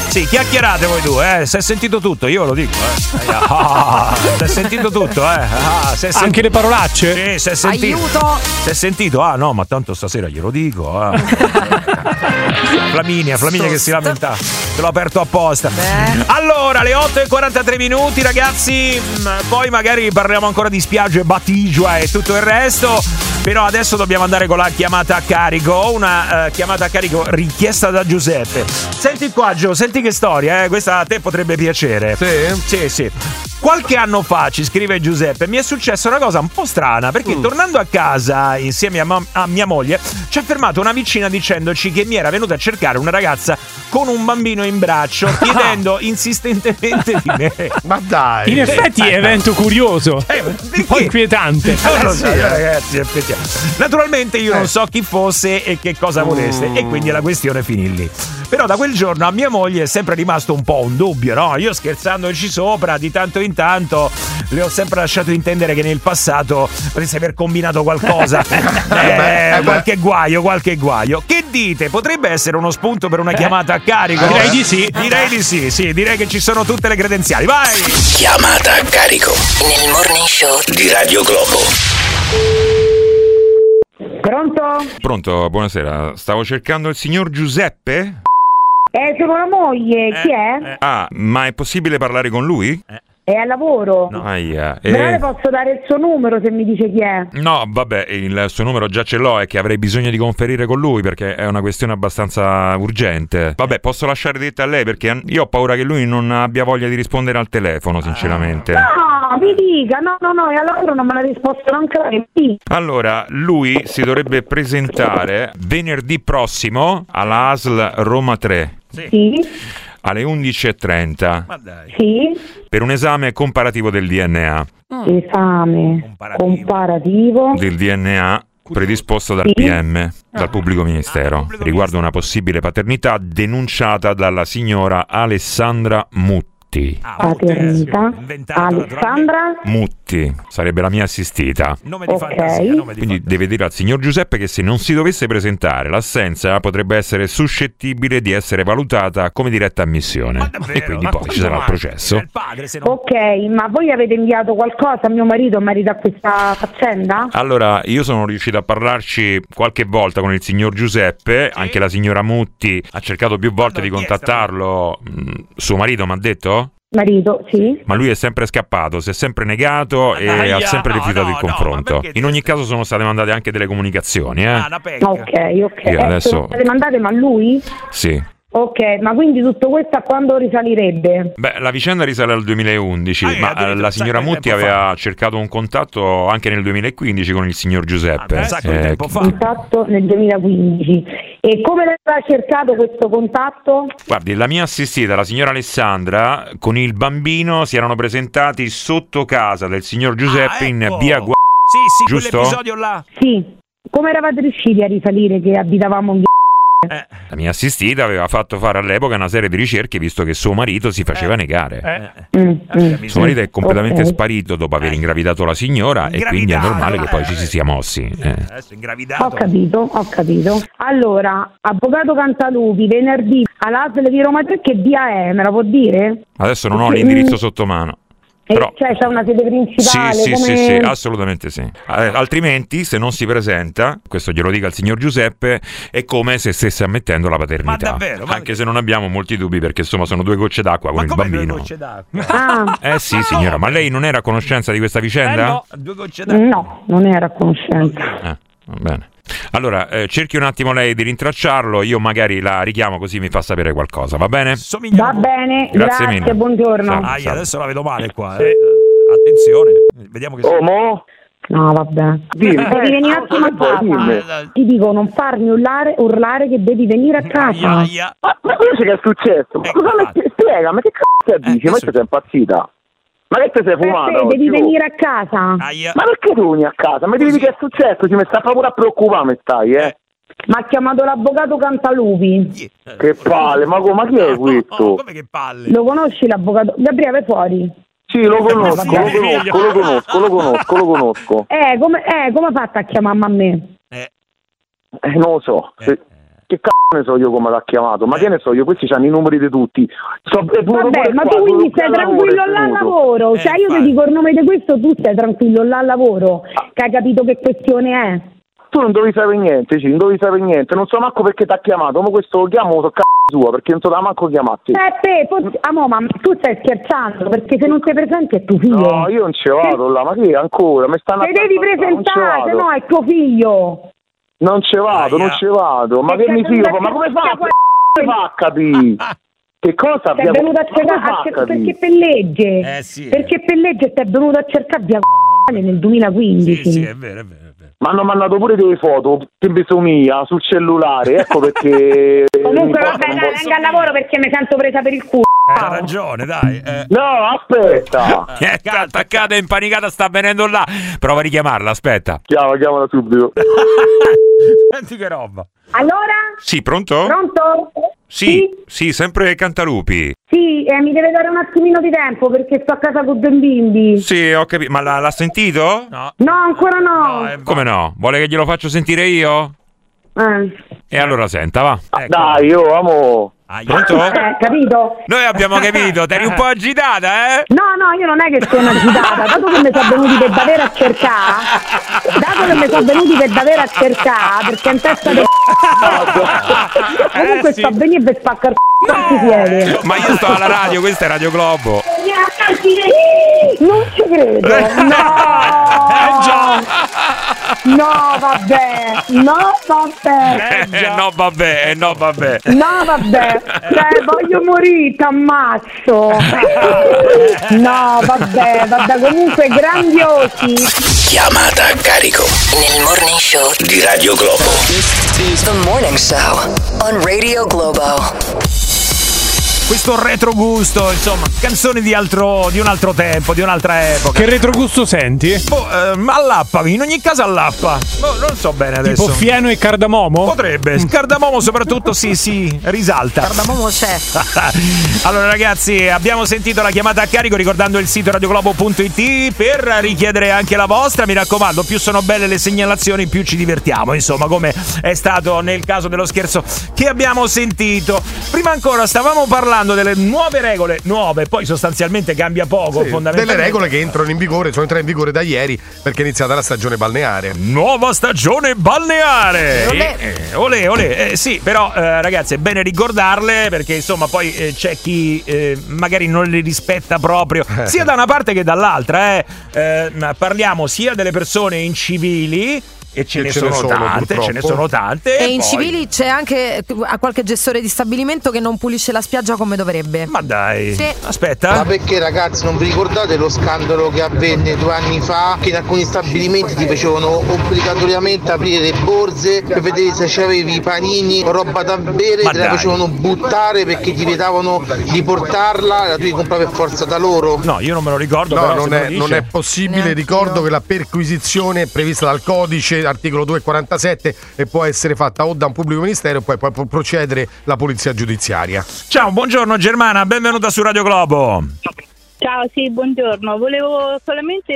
Sì, chiacchierate voi due, eh. Si è sentito tutto, io ve lo dico, eh. Ah, si è sentito tutto, eh. Ah, si è sentito. Anche le parolacce? Sì, si è sentito. Aiuto! Si è sentito? Ah no, ma tanto stasera glielo dico. Ah. Flaminia, Flaminia che si lamenta. Te l'ho aperto apposta. Beh. Allora, le otto e quarantatré minuti, ragazzi. Poi magari parliamo ancora di spiagge, Batigia e tutto il resto. Però adesso dobbiamo andare con la chiamata a carico. Una uh, chiamata a carico richiesta da Giuseppe. Senti qua, Gio, senti che storia, eh? Questa a te potrebbe piacere. Sì? Sì, sì. Qualche anno fa, ci scrive Giuseppe, mi è successa una cosa un po' strana, perché mm. tornando a casa insieme a, ma- a mia moglie ci ha fermato una vicina dicendoci che mi era venuta a cercare una ragazza con un bambino in braccio, chiedendo insistentemente di me. Ma dai! In effetti è evento curioso, eh, un po' inquietante. Non lo so, Eh sì, eh. ragazzi, aspettiamo. Naturalmente io Eh. non so chi fosse e che cosa volesse, Mm. e quindi la questione finì lì. Però da quel giorno a mia moglie è sempre rimasto un po' un dubbio, no? Io scherzandoci sopra, di tanto in tanto le ho sempre lasciato intendere che nel passato potesse aver combinato qualcosa. eh, qualche guaio, qualche guaio. Che dite? Potrebbe essere uno spunto per una chiamata a carico? Direi di sì. Direi di sì, sì, direi che ci sono tutte le credenziali. Vai! Chiamata a carico nel morning show di Radio Globo. Pronto? Pronto, buonasera. Stavo cercando il signor Giuseppe? Eh, sono la moglie, chi è? Ah, ma è possibile parlare con lui? È al lavoro. No. Aia. Però Eh, le posso dare il suo numero se mi dice chi è. no, vabbè, il suo numero già ce l'ho, è che avrei bisogno di conferire con lui perché è una questione abbastanza urgente. Vabbè, posso lasciare detta a lei perché io ho paura che lui non abbia voglia di rispondere al telefono, sinceramente. No, mi dica, no, no, no, e al lavoro non me l'ha risposto neanche lei. Allora, lui si dovrebbe presentare venerdì prossimo alla A S L Roma tre. Sì. Alle undici e trenta. Sì. Per un esame comparativo del D N A. Esame comparativo. Del D N A predisposto dal Sì. P M, dal pubblico ministero, riguardo una possibile paternità denunciata dalla signora Alessandra Mutti. Paternità. Alessandra. Mutti, sarebbe la mia assistita. Ok. Quindi deve dire al signor Giuseppe che se non si dovesse presentare, l'assenza potrebbe essere suscettibile di essere valutata come diretta ammissione. E quindi poi ci sarà il processo. Ok, ma voi avete inviato qualcosa a mio marito in merito a questa faccenda? Allora, io sono riuscito a parlarci qualche volta con il signor Giuseppe, anche la signora Mutti ha cercato più volte di contattarlo. Mm, Suo marito mi ha detto? Marito, sì. Ma lui è sempre scappato, si è sempre negato e Aia, ha sempre no, rifiutato no, il confronto. In ogni caso sono state mandate anche delle comunicazioni, eh? Ok, ok. Io Eh, adesso- sono state mandate, ma lui? Sì. Ok, ma quindi tutto questo a quando risalirebbe? Beh, la vicenda risale al duemilaundici, ma eh, la signora Mutti aveva cercato un contatto anche nel duemilaquindici con il signor Giuseppe. Eh, Contatto nel duemilaquindici. E come l'aveva cercato questo contatto? Guardi, la mia assistita, la signora Alessandra, con il bambino si erano presentati sotto casa del signor Giuseppe in via Gua... Sì, sì, giusto? quell'episodio là. Sì. Come eravate riusciti a risalire che abitavamo in La mia assistita aveva fatto fare all'epoca una serie di ricerche visto che suo marito si faceva negare. Suo marito è completamente Ok. sparito dopo aver ingravidato la signora e quindi è normale che poi ci si sia mossi. Eh. Ho capito, ho capito. Allora, avvocato Cantalupi, venerdì all'A S L di Roma tre, che via è? Me la può dire? Adesso non ho Perché, l'indirizzo mm, sotto mano. E Però cioè c'è una sede sì, principale? sì, come... sì, sì, assolutamente sì. Eh, altrimenti, se non si presenta, questo glielo dica il signor Giuseppe, è come se stesse ammettendo la paternità. Ma davvero? Ma- Anche se non abbiamo molti dubbi, perché insomma sono due gocce d'acqua con il bambino. Ah, Eh sì, signora, ma lei non era a conoscenza di questa vicenda? no, non era a conoscenza. Eh, va bene. Allora, eh, cerchi un attimo lei di rintracciarlo, io magari la richiamo così mi fa sapere qualcosa, va bene? Va bene, Grazie grazie, mille. buongiorno. Salve, Aia, salve. adesso la vedo male qua, eh. Attenzione, vediamo che... Come? No, vabbè. Dimmi. Devi venire un attimo a casa. Ti dico, non farmi urlare, urlare che devi venire a casa. Ma, ma cosa che è successo? Ma cosa mi spiega? Ma che cazzo dici? Ma te sei impazzita? Ma che te sei fumato? Perché devi oggi, oh? venire a casa. Ma perché tu vieni a casa? Ma devi dire che è successo? Ci mi sta proprio a preoccupare, mi stai, eh? Ma ha chiamato l'avvocato Cantalupi. Che palle, ma, co- ma chi è questo? Lo conosci l'avvocato? Gabriele fuori. Sì, lo conosco, lo conosco, lo conosco, lo conosco, lo conosco. Eh, come, eh, come ha fatto a chiamarmi a me? Eh, non lo so. Se- Che cazzo ne so io come l'ha chiamato, ma che ne so io, questi hanno i numeri di tutti. So, Vabbè, ma tu quindi stai tranquillo là al lavoro, eh, cioè io ti dico il nome di questo, tu stai tranquillo là al lavoro, che hai capito che questione è? Tu non dovevi sapere niente, sì, non dovevi sapere niente, non so manco perché ti ha chiamato, ma questo lo chiamo, so c***o sua, perché non so da manco chiamarti. Eh, te, forse, amo, ma tu stai scherzando, perché se non sei presente è tuo figlio. No, io non ci vado là, ma che ancora? Mi stanno Te devi presentare, se no è tuo figlio. Non ci vado, non ci vado, ma che mi fido, ma come fa? Come fa a capire? Che cosa Sei abbiamo venuto a cercare, a cercare perché per legge, Eh, sì, perché per legge ti è venuto a cercare via nel duemilaquindici. Sì, sì, è vero, è vero. Mi hanno mandato pure delle foto in mia sul cellulare, ecco perché. Comunque vabbè, dai, venga al lavoro perché mi sento presa per il culo. Ha ragione, dai. Eh. No, aspetta. Che è attaccata e impanicata, sta venendo là. Prova a richiamarla, aspetta. Chiama, chiamala subito. Senti che roba. Allora? Sì, pronto? Pronto? Sì, sì, sempre Cantalupi. Sì, eh, mi deve dare un attimino di tempo perché sto a casa con due bimbi. Sì, ho capito. Ma l'ha, l'ha sentito? No. No, ancora no. Come no? Vuole che glielo faccio sentire io? Eh. E allora senta, va. Ecco. Dai, io amo. Pronto? Eh, capito? Noi abbiamo capito, eri un po' agitata, eh? No, no, io non è che sono agitata, dato che mi sono venuti per davvero a cercare, dato che mi sono venuti per davvero a cercare, perché in testa del comunque Eh, sì. sto a venire per spaccare quanti siete. Ma io sto alla radio, questa è Radio Globo. Non ci credo, no! No, vabbè, no, vabbè. Eh, no, vabbè, eh, no, vabbè. No, vabbè, cioè, voglio morire, t'ammazzo. No, vabbè, vabbè, comunque grandiosi. Chiamata a carico nel morning show di Radio Globo. The Morning Show on Radio Globo. Questo retrogusto, insomma, canzoni di altro di un altro tempo, di un'altra epoca. Che retrogusto senti? Boh, eh, all'appa, in ogni caso all'appa. Boh, non so bene adesso. Tipo fieno e cardamomo? Potrebbe. Cardamomo soprattutto sì, sì, risalta. Cardamomo c'è. Allora ragazzi, abbiamo sentito la chiamata a carico ricordando il sito radioglobo punto it per richiedere anche la vostra. Mi raccomando, più sono belle le segnalazioni, più ci divertiamo. Insomma, come è stato nel caso dello scherzo che abbiamo sentito. Prima ancora stavamo parlando delle nuove regole, nuove, poi sostanzialmente cambia poco, Sì, fondamentalmente. delle regole che entrano in vigore, sono entrate in vigore da ieri perché è iniziata la stagione balneare. Nuova stagione balneare! Olè. Eh, olè, olè. Eh, sì, però eh, ragazzi è bene ricordarle perché insomma poi eh, c'è chi eh, magari non le rispetta proprio, sia da una parte che dall'altra. Eh. Eh, parliamo sia delle persone incivili, e ce, ne, ce sono ne sono, tante, purtroppo. ce ne sono tante. E E in poi- civili c'è anche a qualche gestore di stabilimento che non pulisce la spiaggia come dovrebbe. Ma dai, Sì. aspetta. Ma perché ragazzi non vi ricordate lo scandalo che avvenne due anni fa? Che in alcuni stabilimenti ti facevano obbligatoriamente aprire le borse per vedere se c'avevi i panini o roba da bere, Ma te la dai. facevano buttare perché ti vietavano di portarla e la dovevi comprare per forza da loro. No, io non me lo ricordo. No, però non se me lo è, dice- non è possibile. Neanch'io. Ricordo che la perquisizione è prevista dal codice, articolo due quarantasette, e può essere fatta o da un pubblico ministero e poi può procedere la polizia giudiziaria. Ciao, buongiorno Germana, benvenuta su Radio Globo. Ciao, sì, buongiorno. Volevo solamente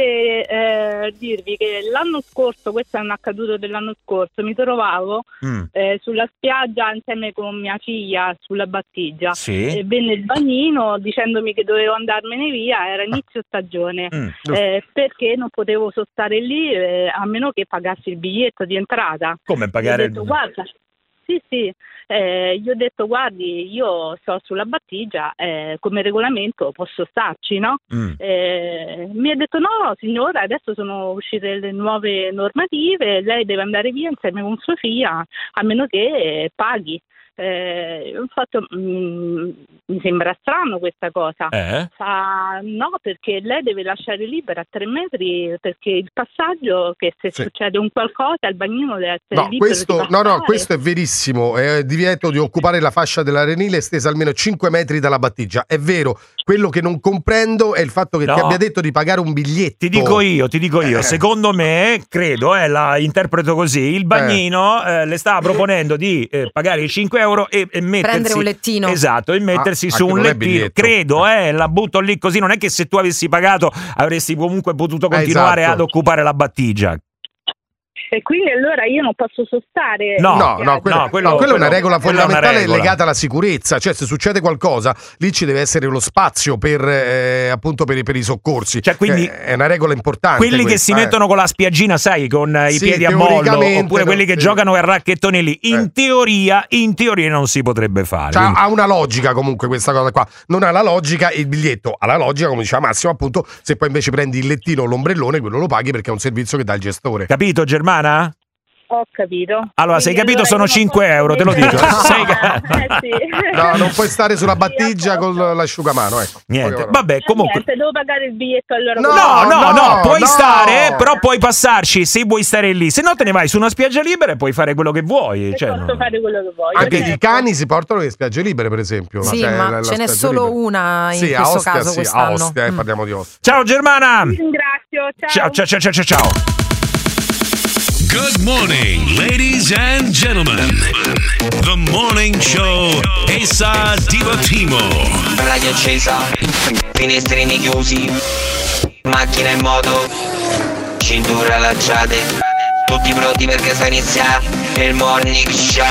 eh, dirvi che l'anno scorso, questo è un accaduto dell'anno scorso, mi trovavo Mm. eh, sulla spiaggia insieme con mia figlia sulla battigia. Sì. E venne il bagnino dicendomi che dovevo andarmene via, era inizio stagione, Mm. eh, perché non potevo sostare lì eh, a meno che pagassi il biglietto di entrata. Come pagare Gli ho il detto, guarda, sì, sì, eh, gli ho detto guardi, io sto sulla battigia, eh, come regolamento posso starci, no? Mm. Eh, mi ha detto no signora, adesso sono uscite le nuove normative, lei deve andare via insieme con sua figlia a meno che eh, paghi. Eh, ho fatto, mm, mi sembra strano questa cosa. Eh? Fa, no, perché lei deve lasciare libera a tre metri perché il passaggio, che se Sì. succede un qualcosa il bagnino deve essere No, libero questo, di no, no, passare. questo è verissimo. È divieto di occupare la fascia dell'arenile estesa almeno cinque metri dalla battigia. È vero. Quello che non comprendo è il fatto che No. ti abbia detto di pagare un biglietto. Ti dico io, ti dico io, Eh. secondo me, credo, eh, la interpreto così, il bagnino eh, le stava proponendo di eh, pagare i cinque euro e, e mettersi... Prendere un lettino. Esatto, e mettersi Ah, su ah, che un non è lettino. biglietto. Credo, eh, la butto lì così, non è che se tu avessi pagato avresti comunque potuto Eh, continuare esatto. ad occupare la battigia. E quindi allora io non posso sostare. No, no, no, quello, no, quello- no, quello è una quello- regola quella è una fondamentale regola. legata alla sicurezza. Cioè, se succede qualcosa, lì ci deve essere lo spazio per eh, appunto per, i- per i soccorsi. Cioè, quindi- Eh, è una regola importante. Quelli che questa, si eh. mettono con la spiaggina, sai, con eh, i Sì, piedi a mollo, teoricamente oppure no, quelli che sì. giocano a racchettoni lì, in teoria, in teoria non si potrebbe fare. Cioè, quindi- ha una logica comunque questa cosa qua. Non ha la logica il biglietto, ha la logica, come diceva Massimo, appunto, se poi invece prendi il lettino o l'ombrellone, quello lo paghi perché è un servizio che dà il gestore. Capito, Germana? Ho capito. Allora, se hai Quindi capito, sono allora io non cinque posso euro, te lo mettere- dico. Sei- Eh, sì. No, non puoi stare sulla battigia con l'asciugamano, ecco. Niente, vabbè, comunque. Niente, devo pagare il biglietto allora. No, quello- no, no, no, puoi no. stare, però puoi passarci se vuoi stare lì. Se no te ne vai su una spiaggia libera e puoi fare quello che vuoi. Cioè, Posso no. fare quello che voglio. Anche certo. i cani si portano nelle spiagge libere, per esempio. Sì, Cioè, ma la- la ce n'è spiaggia solo libera. una in Sì, a questo Ostia, caso sì, a quest'anno. Ostia, eh, Mm. parliamo di Ostia. Ciao Germana! Vi ringrazio, ciao. Ciao, ciao, ciao, ciao, ciao. Good morning, ladies and gentlemen. The morning show Esa Divattimo. Radio accesa, finestrini chiusi, macchina in moto, cintura allacciate, tutti pronti perché sta iniziando il morning show.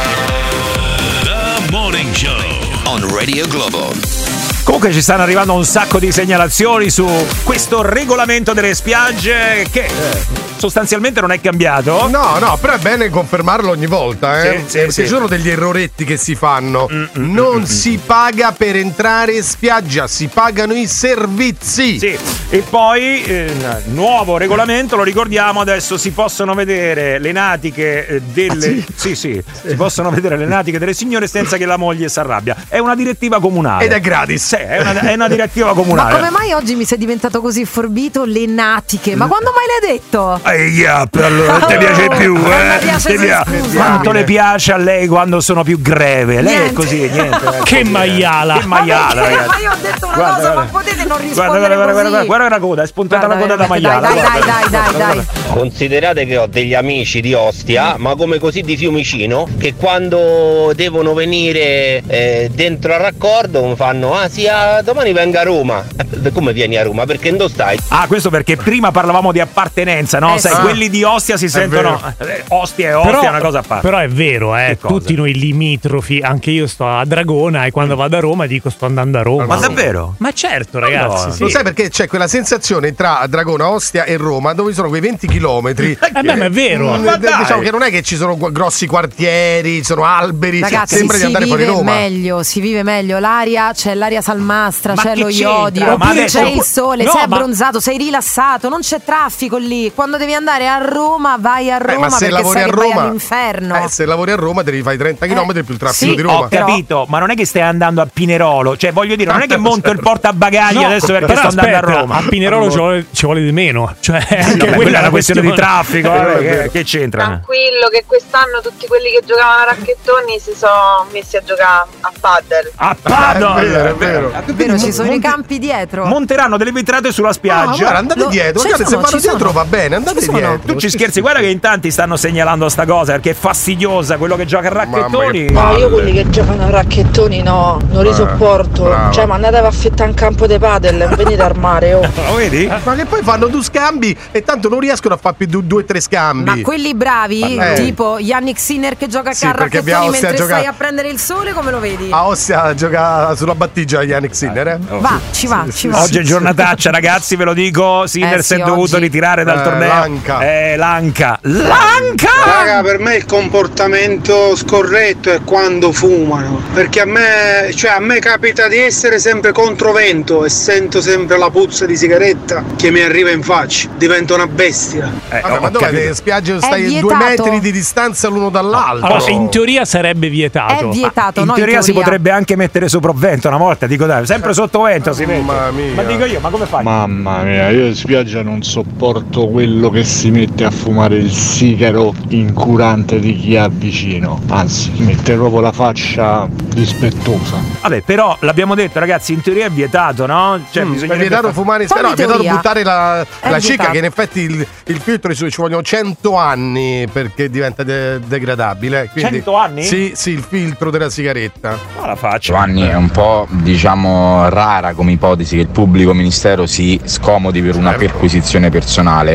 The morning show on Radio Globo. Comunque ci stanno arrivando un sacco di segnalazioni su questo regolamento delle spiagge che eh, sostanzialmente non è cambiato. No, no, però è bene confermarlo ogni volta, eh? Sì, sì, Perché sì. ci sono degli erroretti che si fanno. Mm, mm, non mm, si paga per entrare in spiaggia, si pagano i servizi. Sì, e poi eh, nuovo regolamento, lo ricordiamo, adesso si possono vedere le natiche eh, delle Ah, sì? Sì, si possono vedere le natiche delle signore senza che la moglie si arrabbia. È una direttiva comunale. Ed è gratis. Sì, è una, è una direttiva Ma comunale. come mai oggi mi sei diventato così forbito? Le natiche. Ma quando mai l'hai detto? Ehi, up, allora non ti Oh, piace più, non eh? mi piace, Ti sì, piace? scusa. Quanto le piace a lei quando sono più greve? Lei è Niente. così, niente. eh, Che così, maiala. eh. Che maiala, Ma ragazzi. io ho detto una Guarda, cosa, guarda. ma potete non Guarda, rispondere guarda, guarda, così. guarda, guarda la coda, è spuntata Guarda, la coda da dai, maiala. dai, guarda. dai, dai, dai, dai. Considerate che ho degli amici di Ostia, ma come così di Fiumicino, che quando devono venire eh, dentro al raccordo mi fanno: ah sì, ah, domani vengo a Roma. Eh, come vieni a Roma? Perché dove stai? Ah, questo perché prima parlavamo di appartenenza, no? Eh, Sai, sì. quelli di Ostia si sentono. eh, Ostia e Ostia è una cosa a parte. Però è vero, eh, Che cosa? tutti noi limitrofi, anche io sto a Dragona e quando vado a Roma dico sto andando a Roma. Ma davvero? Ma certo, ragazzi, no. sì. Lo sai perché c'è quella sensazione tra Dragona, Ostia e Roma dove sono quei venti chilometri. Eh beh, ma è vero. Mm, Ma d- dai. diciamo che non è che ci sono gu- grossi quartieri, ci sono alberi, Ragazzi, sembra di si andare vive fuori Roma. meglio, si vive meglio. L'aria, c'è l'aria salmastra, Ma c'è che lo c'entra? iodio, Ma oppure adesso- c'è il sole, No, sei ma- abbronzato, sei rilassato, non c'è traffico lì. Quando devi andare a Roma, vai a Eh, Roma ma se perché lavori sai a che vai Roma, all'inferno. eh, se lavori a Roma devi fare trenta chilometri più il traffico sì, di Ho Roma. però- capito, ma non è che stai andando a Pinerolo. Cioè, voglio dire, non è che monto il portabagagli No, adesso perché però sto andando aspetta, a Roma. a Pinerolo ci vuole, ci vuole di meno. Cioè, anche Vabbè, quella quella è una questione di traffico. Eh, vabbè, è che, vero. che c'entra? Tranquillo che quest'anno tutti quelli che giocavano a racchettoni si sono messi a giocare a paddle. A Eh, Padova! è vero, è vero. È vero, ci sono i campi dietro. Monteranno delle vetrate sulla Ah, spiaggia. guarda, andate Lo- dietro, ci guardate, se sono, vanno ci sono. dietro va bene, andate Ci sono. dietro. Tu ci scherzi, guarda che in tanti stanno segnalando sta cosa perché è fastidiosa quello che gioca a racchettoni. Mamma No, io quelli che giocano a racchettoni no, non li Eh, sopporto. bravo. Cioè, ma andate a affittare un campo di padel, non venite al mare, oh. Lo vedi? Ma che poi fanno due scambi e tanto non riescono a fare più du- due o tre scambi. Ma quelli bravi, Eh. tipo Yannick Sinner che gioca a Sì, carro perché via racchettoni Ostia mentre gioca- stai a prendere il sole, come lo vedi? A Ostia gioca sulla battigia Yannick Sinner, eh? Va, ci va, ci va. Oggi è giornataccia, ragazzi, ve lo dico. Sinner Eh si è sì, dovuto oggi. ritirare dal Eh, torneo. Lanca. Eh, Lanca. Lanca! Raga, per me il comportamento scorretto è quando fumano, perché a me, cioè a me capita di essere sempre controvento e sento sempre la puzza di sigaretta che mi arriva in faccia, divento una bestia. Eh, Vabbè, ho ma dove capito. le spiagge È stai a vietato. due metri di distanza l'uno dall'altro? Allora, in teoria sarebbe vietato. È vietato, In no? teoria in si teoria. potrebbe anche mettere soprovvento una volta, dico dai, sempre sottovento si mette. Mamma mia. Ma dico io, ma come fai? Mamma mia, io in spiaggia non sopporto quello che si mette a fumare il sigaro incurante di chi ha vicino. Anzi, mette proprio la faccia dispettosa. Vabbè, però l'abbiamo detto, ragazzi, in teoria è vietato, no? Cioè, Mm, è bisognerebbe vietato fa- fumare in Fammi spiaggia, no, è vietato teoria. buttare la, È la cicca, vietato. che in effetti il, il filtro ci ci vogliono cento anni perché diventa de- degradabile. Quindi, cento anni? Sì, sì, il filtro della sigaretta. Ma la faccio. Giovanni, è un po', diciamo, rara come ipotesi che il pubblico ministero si scomodi per una perquisizione personale, anche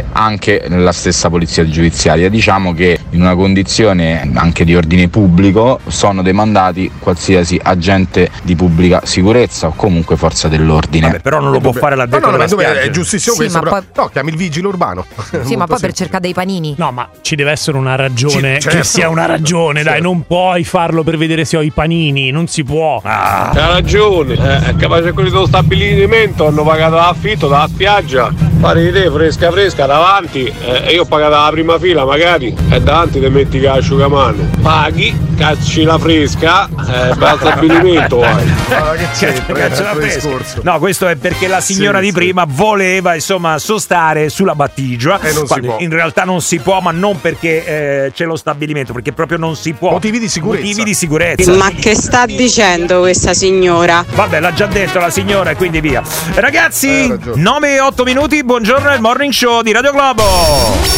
anche nella stessa polizia giudiziaria. Diciamo che in una condizione anche di ordine pubblico sono demandati qualsiasi agente di pubblica sicurezza o comunque forza dell'ordine. Vabbè, però non lo può fare l'addetto no, no, della no, spiaggia. È giustissimo Sì, questo, ma però poi- no, chiami il vigile urbano. Sì, ma poi per cercare dei panini. No, ma ci deve essere una ragione, Sì, certo. che sia una ragione, dai, non puoi farlo per vedere se ho i panini, non si può. Ah. Ha ragione, eh, capace quelli dello stabilimento hanno pagato l'affitto dalla spiaggia, fare di te fresca fresca davanti, eh, e io ho pagato la prima fila magari, e davanti ti metti che asciugamano, paghi, cacci la fresca, eh, per lo stabilimento vai. Ma che c'entra? Cazzo la fresca. No, questo è perché la signora Sì, di sì. prima voleva insomma sostare sulla battigia. E non si quando può. In realtà non si può, ma non perché eh, c'è lo stabilimento, perché proprio non si può. Motivi di sicurezza. Motivi di sicurezza. Ma che sta dicendo questa signora? Vabbè, l'ha già detto la signora e quindi via. Ragazzi, nove e otto minuti, buongiorno al Morning Show di Radio Globo.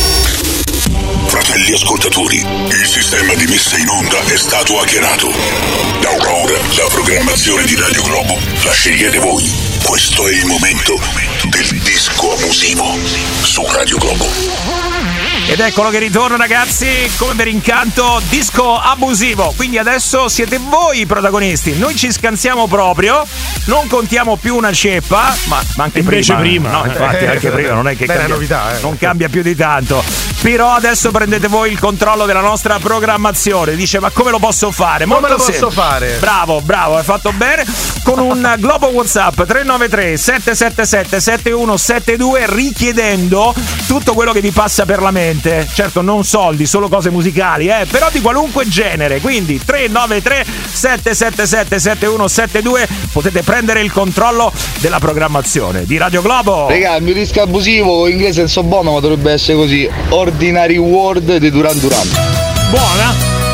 Fratelli ascoltatori, il sistema di messa in onda è stato hackerato. Da ora la programmazione di Radio Globo la scegliete voi. Questo è il momento del disco abusivo su Radio Globo. Ed eccolo che ritorna, ragazzi, come per incanto, disco abusivo. Quindi adesso siete voi i protagonisti. Noi ci scansiamo proprio, non contiamo più una ceppa, ma, ma anche Invece prima. prima. No, infatti, Eh, anche prima non è che bella cambia, novità, eh. non cambia più di tanto. Però adesso prendete voi il controllo della nostra programmazione. Dice, ma come lo posso fare? Come Molto lo posso semplice. fare? Bravo, bravo, hai fatto bene. Con un Globo WhatsApp tre nove tre sette sette sette sette uno sette due richiedendo tutto quello che vi passa per la mente. Certo, non soldi, solo cose musicali, eh, però di qualunque genere. Quindi tre nove tre sette sette sette sette uno sette due potete prendere il controllo della programmazione di Radio Globo. Raga, il mio disco abusivo in inglese non so buono, ma dovrebbe essere così: Ordinary World di Duran Duran. Buona?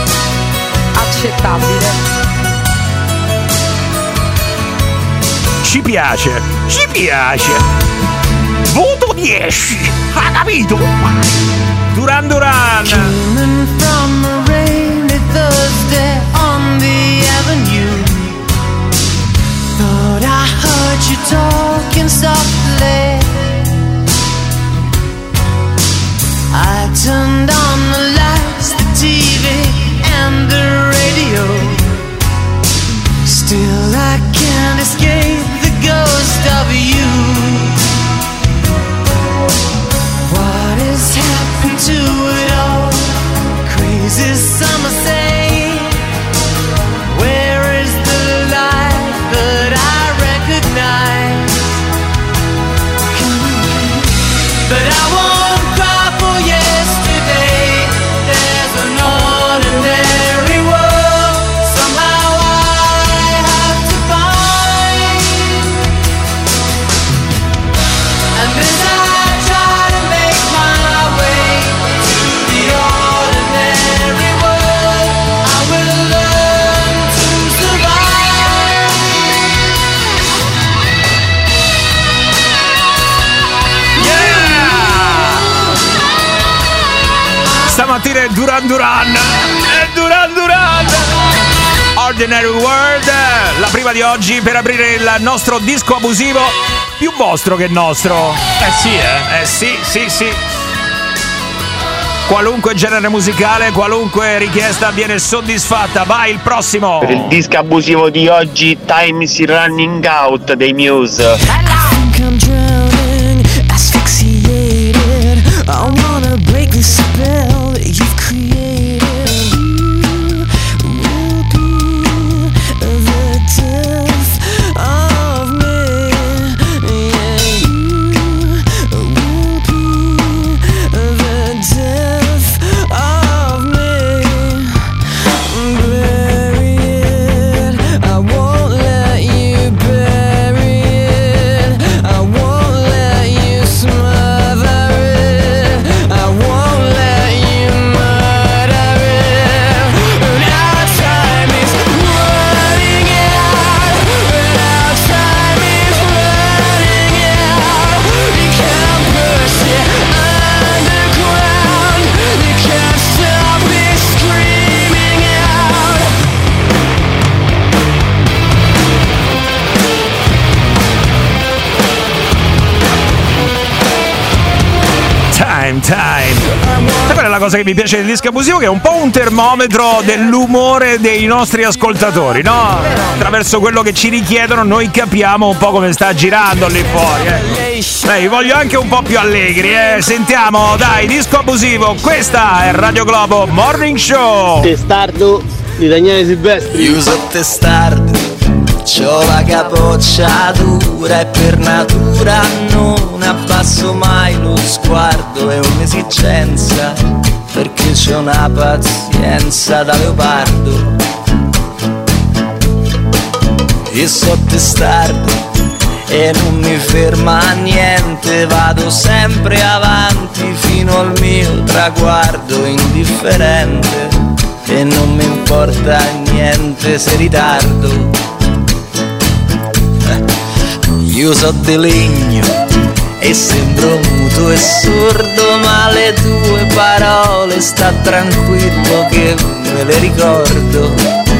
Accettabile. Ci piace, ci piace. Voto dieci, ha capito? Duran Duran. From a rainy Thursday on the avenue, thought I heard you talking softly. I turned on the lights, the T V and the radio. Still I can't escape the ghost of you. What has happened to it all? Crazy summer say, where is the light that I recognize? But I won't cry for yesterday. There's an ordinary world somehow I have to find. And as I try to make my way to the ordinary world, I will learn to survive. Stamattina è Duran Duran. È Duran Duran. Ordinary World, la prima di oggi per aprire il nostro disco abusivo, più vostro che nostro. Eh sì, eh. Eh sì, sì, sì. Qualunque genere musicale, qualunque richiesta viene soddisfatta. Vai, il prossimo. Per il disco abusivo di oggi, Time is Running Out dei Muse. think I'm drowning, asphyxiated. I wanna break the spell that you've created. You will be the death of me. Yeah, you will be the death of me. Bury it, I won't let you bury it. la cosa che mi piace del disco abusivo, che è un po' un termometro dell'umore dei nostri ascoltatori, no? Attraverso quello che ci richiedono noi capiamo un po' come sta girando lì fuori, eh. Beh, vi voglio anche un po' più allegri, eh. Sentiamo, dai, disco abusivo. Questa è Radio Globo Morning Show. Testardo di Daniele Silvestri. Io so testardo, c'ho la capoccia dura e per natura non abbasso mai lo sguardo, è un'esigenza perché c'ho una pazienza da leopardo. Io so testardo e non mi ferma niente, vado sempre avanti fino al mio traguardo indifferente e non mi importa niente se ritardo. Io so di legno e sembro muto e sordo, ma le tue parole sta tranquillo che me le ricordo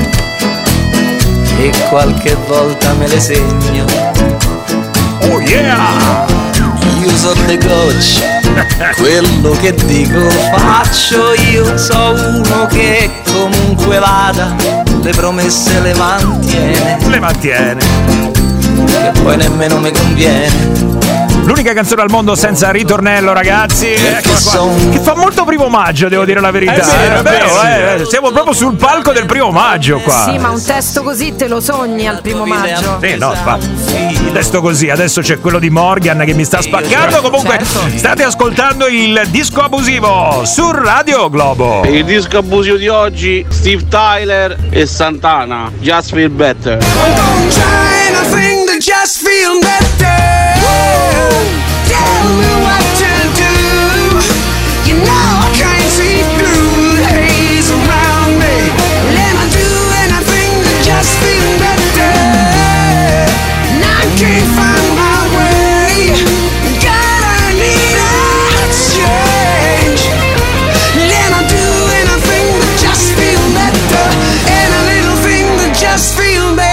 e qualche volta me le segno. Oh yeah! Io so de gocce, quello che dico faccio, io so uno che comunque vada, le promesse le mantiene. Le mantiene. Che poi nemmeno mi conviene. L'unica canzone al mondo senza ritornello, ragazzi, eccola qua, che fa molto primo maggio, devo dire la verità. È vero, è vero, sì. eh, siamo proprio sul palco del primo maggio qua. Sì, ma un testo così te lo sogni al primo maggio. Sì, no, infatti. Un testo così, adesso c'è quello di Morgan che mi sta spaccando. Comunque, certo. State ascoltando il disco abusivo su Radio Globo. Il disco abusivo di oggi, Steve Tyler e Santana, Just Feel Better. Just feel better. Tell me what to do. You know I can't see through the haze around me. Let me do anything to just feel better. And I can't find my way. God, I need a change. Let me do anything to just feel better. And a little thing to just feel better.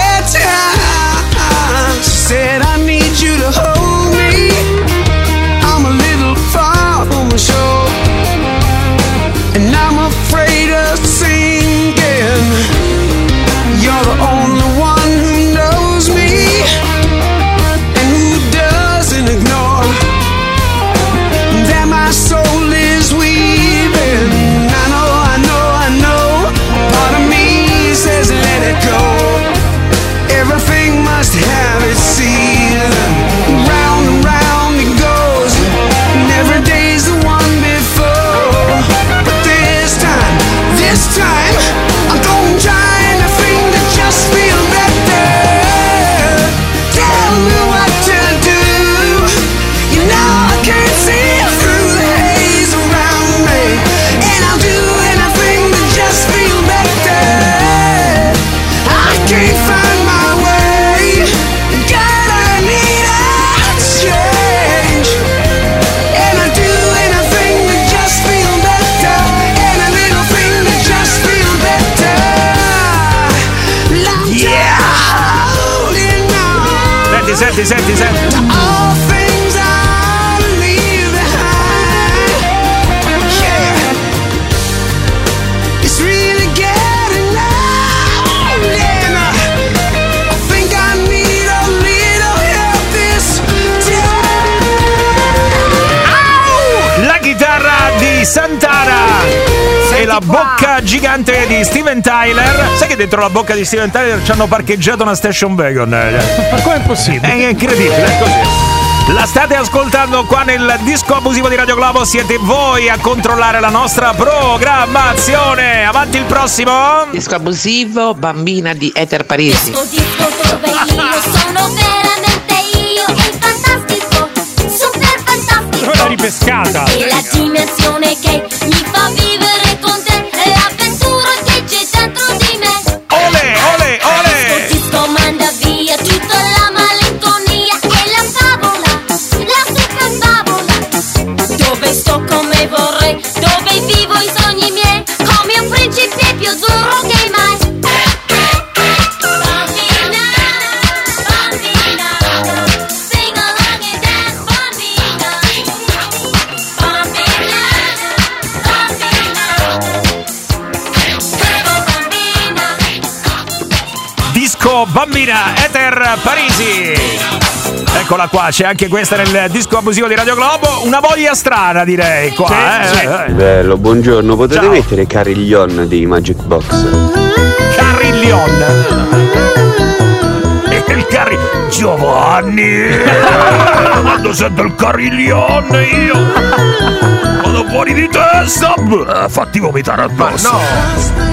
Said I need you to hold me. I'm a little far from the shore, and I'm afraid of sinking. You're the only one who knows me and who doesn't ignore that my soul is weeping. I know, I know, I know. Part of me says let it go. Everything must have its season. Round and round it goes, and every day's the one before. But this time, this time, I'm gonna try anything to just feel better. Tell me what to do. You know I can't see through the haze around me, and I'll do anything to just feel better. I can't find my way. God, I need a change. And I do anything to just feel better. And a little thing to just feel better. Like Yeah! holding on Senti, senti, senti, senti. to all things I leave behind. Yeah. It's really getting loud, and I think I need a little help this time. La chitarra di Santana e la bocca gigante di Steven Tyler. Sai che dentro la bocca di Steven Tyler ci hanno parcheggiato una station wagon? Ma com'è possibile? È incredibile, è così. La state ascoltando qua nel disco abusivo di Radio Globo. Siete voi a controllare la nostra programmazione. Avanti il prossimo. Disco abusivo, bambina di Ether Parisi. Disco, disco dove io sono veramente io, il fantastico, super fantastico. L'ho ripescata. E la dimensione che mi fa vivere con te, è l'avventura che c'è dentro di me. Ole, ole, ole. Disco, disco manda via tutta la malinconia e la favola, la super favola. Dove sto come vorrei, dove vivo i sogni miei, come un principe più azzurro che mai. Bambina, bambina, sing along and dance, bambina. Bambina, disco Bambina, Ether Parisi. Eccola qua, c'è anche questa nel disco abusivo di Radio Globo. Una voglia strana, direi qua. Sì, eh, sì. Bello, buongiorno. Potete Ciao. mettere Carillon di Magic Box? Carillon. E il Carri... Giovanni. Quando sento il Carillon io vado fuori di testa. Fatti vomitare addosso. Ma no.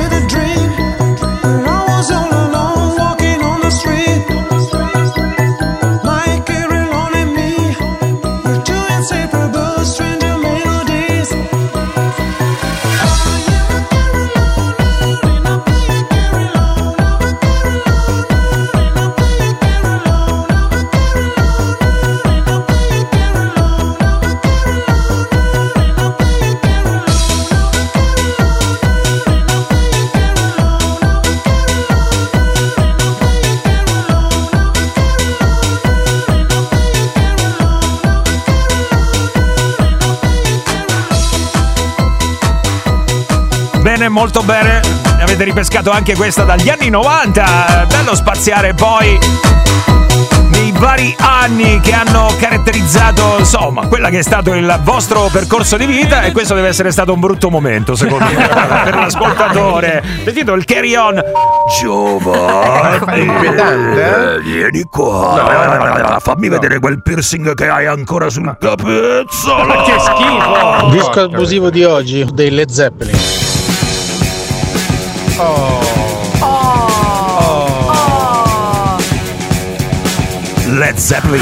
Bene, molto bene. Avete ripescato anche questa dagli anni novanta. Bello spaziare poi nei vari anni che hanno caratterizzato, insomma, quella che è stato il vostro percorso di vita, e questo deve essere stato un brutto momento, secondo me, per l'ascoltatore. Sentito il carry on. Giovanni, eh? Vieni qua. No, fammi no. vedere quel piercing che hai ancora sul capezzolo. Che schifo. Disco abusivo di oggi dei Led Zeppelin. Oh. Oh. Oh. Led Zeppelin.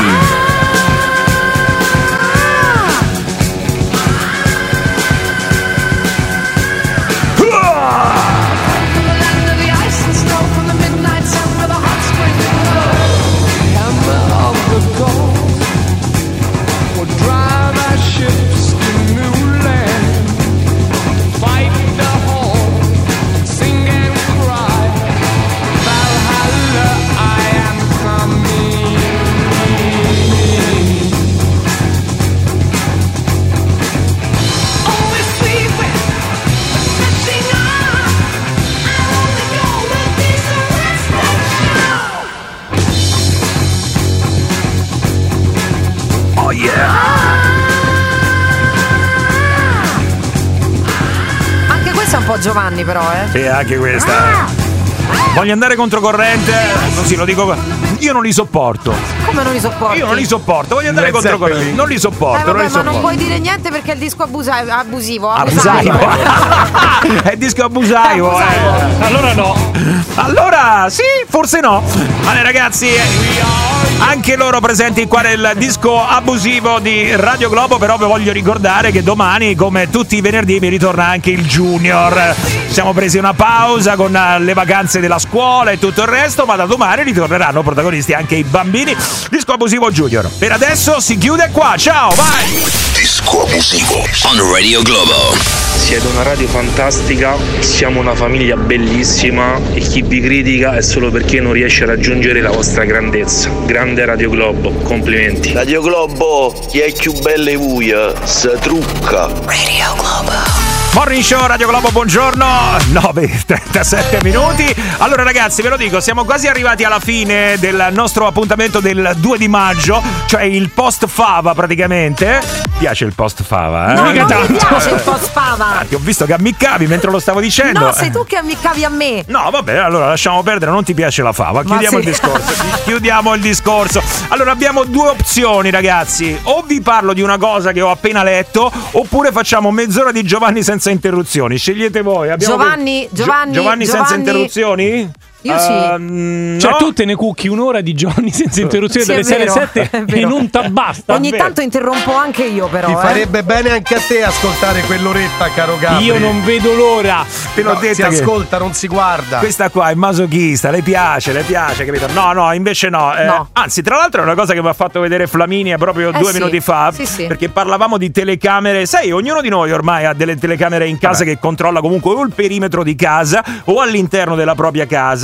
Anche questa è un po' Giovanni, però, eh. Sì, anche questa. Voglio andare controcorrente, così lo dico. Io non li sopporto. Come non li sopporti? Io non li sopporto, voglio andare Led controcorrente. Zeppelin. Non li sopporto, Eh, non vabbè, li ma sopporto. non puoi dire niente perché è il disco abusa- abusivo. Abusaivo. È disco abusaivo. È abusaivo. Eh. Allora no. Allora sì, forse no. Allora ragazzi, anche loro presenti qua nel disco abusivo di Radio Globo, però vi voglio ricordare che domani, come tutti i venerdì, mi ritorna anche il Junior. Siamo presi una pausa con le vacanze della scuola e tutto il resto, ma da domani ritorneranno protagonisti anche i bambini. Disco abusivo Junior. Per adesso si chiude qua. Ciao, vai! Disco abusivo on Radio Globo. Siete una radio fantastica, siamo una famiglia bellissima e chi vi critica è solo perché non riesce a raggiungere la vostra grandezza. Grande Radio Globo, complimenti. Radio Globo, chi è più bella e buia, si trucca. Radio Globo. Morning Show Radio Globo, buongiorno. nove e trentasette minuti. Allora ragazzi, ve lo dico, siamo quasi arrivati alla fine del nostro appuntamento del due di maggio, cioè il post fava praticamente. Ti piace il post fava? Eh? No, non tanto. Mi piace il post fava. Ah, ti ho visto che ammiccavi mentre lo stavo dicendo. No, sei tu che ammiccavi a me. No, vabbè, allora lasciamo perdere, non ti piace la fava. Chiudiamo sì. il discorso. Chiudiamo il discorso. Allora abbiamo due opzioni, ragazzi. O vi parlo di una cosa che ho appena letto, oppure facciamo mezz'ora di Giovanni senza interruzioni. Scegliete voi. Abbiamo Giovanni, Gio- Giovanni, Giovanni senza Giovanni. interruzioni? Io sì. Uh, Cioè no. tu te ne cucchi un'ora di Giovanni senza interruzione Sì, dalle è sei alle vero, sette è e vero. non t'abbasta. Ogni vero. tanto interrompo anche io, però. Ti eh. farebbe bene anche a te ascoltare quell'oretta, caro Gabri. Io non vedo l'ora. Te l'ho No, detto si che ascolta, non si guarda. questa qua è masochista, le piace, le piace, capito? No, no, invece no. Eh, No. Anzi, tra l'altro è una cosa che mi ha fatto vedere Flaminia proprio Eh due sì, minuti fa, sì, sì. perché parlavamo di telecamere. Sai, ognuno di noi ormai ha delle telecamere in casa Vabbè. che controlla comunque o il perimetro di casa o all'interno della propria casa.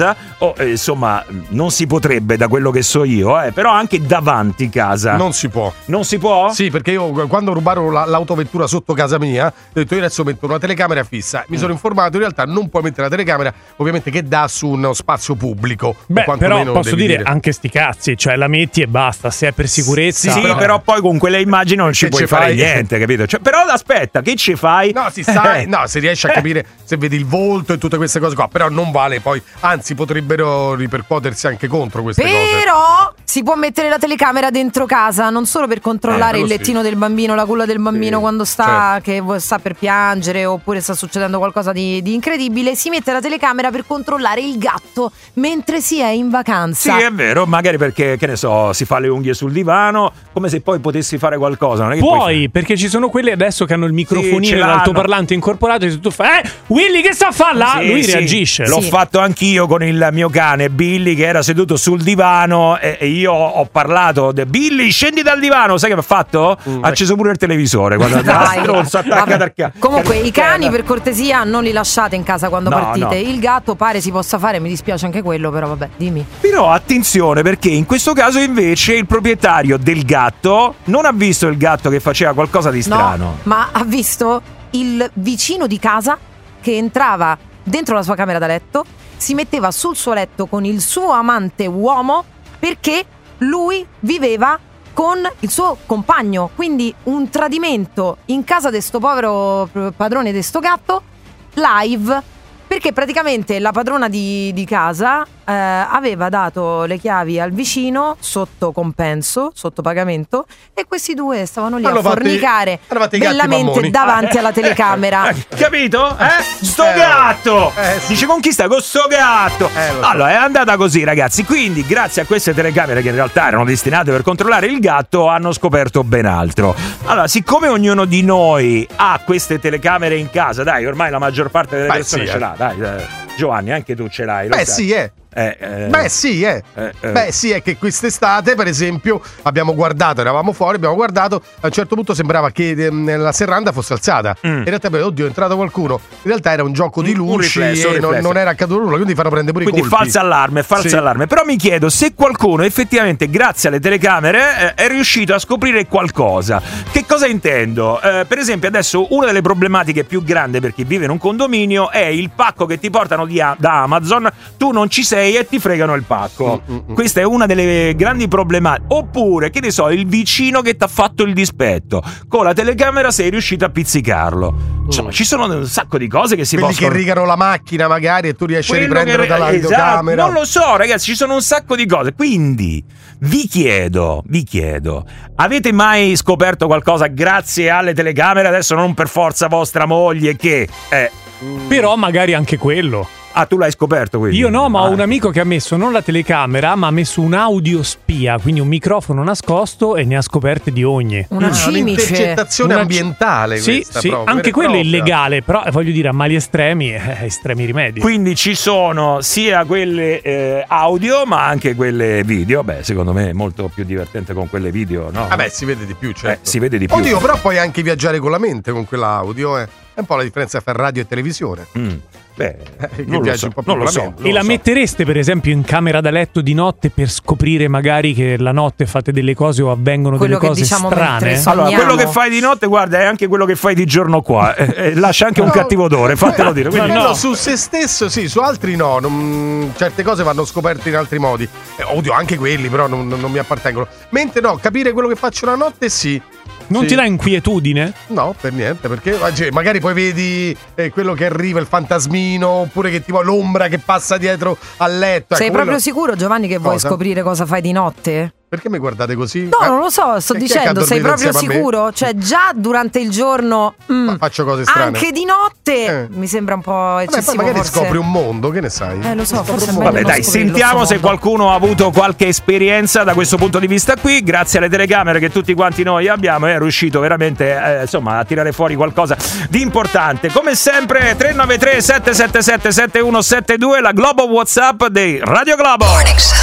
casa, o eh, insomma non si potrebbe da quello che so io, eh, però anche davanti casa. Non si può. Non si può? Sì, perché io quando rubarono la, l'autovettura sotto casa mia, ho detto io adesso metto una telecamera fissa. Mi mm. sono informato, in realtà non puoi mettere la telecamera, ovviamente che dà su uno spazio pubblico. Beh, però posso dire, dire anche sti cazzi, cioè la metti e basta, se è per sicurezza. Sì, però, però poi con quelle immagini non ci puoi fare fai? niente, capito? Cioè, però aspetta, che ci fai? No, si sai, no, se riesci a capire, se vedi il volto e tutte queste cose qua, però non vale poi, anzi potrebbero ripercuotersi anche contro queste però, cose. Però si può mettere la telecamera dentro casa, non solo per controllare eh, il lettino sì. del bambino, la culla del bambino sì, quando sta, certo. che sta per piangere oppure sta succedendo qualcosa di, di incredibile, si mette la telecamera per controllare il gatto mentre si è in vacanza. Sì, è vero, magari perché, che ne so, si fa le unghie sul divano, come se poi potessi fare qualcosa. Non è che puoi, puoi... perché ci sono quelli adesso che hanno il microfonino sì, l'altoparlante incorporato e se tu fai eh, Willy che sta a fare là? Sì, lui sì. reagisce. L'ho sì. fatto anch'io con il mio cane Billy che era seduto sul divano e, e io ho parlato de, Billy scendi dal divano, sai che ha fatto? Mm. Ha acceso pure il televisore quando Dai, attaccata ca- comunque i cani per cortesia non li lasciate in casa quando no, partite. no. Il gatto pare si possa fare, mi dispiace anche quello, però vabbè, dimmi. Però attenzione, perché in questo caso invece il proprietario del gatto non ha visto il gatto che faceva qualcosa di strano, no, ma ha visto il vicino di casa che entrava dentro la sua camera da letto, si metteva sul suo letto con il suo amante uomo perché lui viveva con il suo compagno, quindi un tradimento in casa di sto povero padrone di sto gatto live, perché praticamente la padrona di, di casa eh, aveva dato le chiavi al vicino sotto compenso, sotto pagamento, e questi due stavano lì hanno a fornicare fatti, bellamente davanti alla telecamera. Capito? Eh? Sto Eh, gatto! eh, sì. Dice con chi sta? Con sto gatto! Eh, lo so. Allora è andata così, ragazzi. Quindi grazie a queste telecamere che in realtà erano destinate per controllare il gatto hanno scoperto ben altro. Allora, siccome ognuno di noi ha queste telecamere in casa, dai, ormai la maggior parte delle Beh, persone sì, ce eh. l'ha, dai, dai. Giovanni, anche tu ce l'hai. Lo Beh sai. sì, eh. Eh, eh, Beh sì, eh. eh, eh. Beh sì, è che quest'estate per esempio abbiamo guardato, eravamo fuori, abbiamo guardato, a un certo punto sembrava che ehm, la serranda fosse alzata. Mm. In realtà, beh, oddio, è entrato qualcuno. In realtà era un gioco di Un- un luci riflesso, un e non, riflesso. non era accaduto nulla, quindi fanno prendere pure Quindi i colpi. falsa allarme, falsa Sì. allarme. Però mi chiedo se qualcuno effettivamente, grazie alle telecamere, eh, è riuscito a scoprire qualcosa. Che cosa intendo? Eh, per esempio, adesso una delle problematiche più grandi per chi vive in un condominio è il pacco che ti portano di a- da Amazon, tu non ci sei e ti fregano il pacco. Mm, mm, mm. Questa è una delle grandi problematiche. Oppure, che ne so, il vicino che ti ha fatto il dispetto. Con la telecamera sei riuscito a pizzicarlo. Insomma, Mm. ci sono un sacco di cose che si Quelli possono... che rigano la macchina magari e tu riesci Quello a riprenderlo che- dalla esatto, videocamera. non lo so, ragazzi, ci sono un sacco di cose. Quindi vi chiedo, vi chiedo, avete mai scoperto qualcosa grazie alle telecamere? Adesso non per forza vostra moglie che eh, Però magari anche quello. ah, tu l'hai scoperto quindi? Io no, ma Ah. ho un amico che ha messo non la telecamera, ma ha messo un audio spia, quindi un microfono nascosto, e ne ha scoperte di ogni. Una Ah, cimice. un'intercettazione Una- ambientale Sì, questa sì, proprio, vera anche e quello è propria. illegale, però eh, voglio dire, a mali estremi, eh, estremi rimedi. Quindi ci sono sia quelle eh, audio ma anche quelle video. Beh, secondo me è molto più divertente con quelle video, no? Vabbè, si vede di più, certo. Eh, si vede di più. Oddio, però puoi anche viaggiare con la mente con quell'audio, eh. È un po' la differenza tra radio e televisione. Mm. Beh, che non lo viaggi so, un po' più non lo con la so. mente. E non la lo so. mettereste per esempio in camera da letto di notte per scoprire magari che la notte fate delle cose o avvengono Quello delle che cose diciamo strane? mentre so- Allora, Sogniamo. quello che fai di notte, guarda, è anche quello che fai di giorno qua. E, e lascia anche un No. cattivo odore, fatelo dire. Quindi No, no. su se stesso sì, su altri no, non- certe cose vanno scoperte in altri modi. Eh, odio anche quelli, però non, non mi appartengono. Mentre no, capire quello che faccio la notte sì. Non Sì. ti dà inquietudine? No, per niente, perché cioè, magari poi vedi eh, quello che arriva, il fantasmino, oppure che tipo l'ombra che passa dietro al letto. Sei ecco, proprio quello- sicuro, Giovanni, che vuoi Cosa? scoprire cosa fai di notte? Perché mi guardate così? No, Eh, non lo so, sto e chi è che ha dicendo, sei dormito proprio insieme a me? sicuro? Cioè, già durante il giorno, mm, Ma faccio cose strane. anche di notte, Eh. mi sembra un po' Vabbè, poi eccessivo. magari forse. scopri un mondo, che ne sai? Eh, lo so, Scopri forse è un meglio mondo. Vabbè, non dai, scoprirlo, sentiamo se sto mondo. qualcuno ha avuto qualche esperienza da questo punto di vista qui. Grazie alle telecamere che tutti quanti noi abbiamo, è riuscito veramente eh, insomma a tirare fuori qualcosa di importante. Come sempre, tre nove tre sette sette sette sette uno sette due, la Globo WhatsApp dei Radio Globo. Morning Show.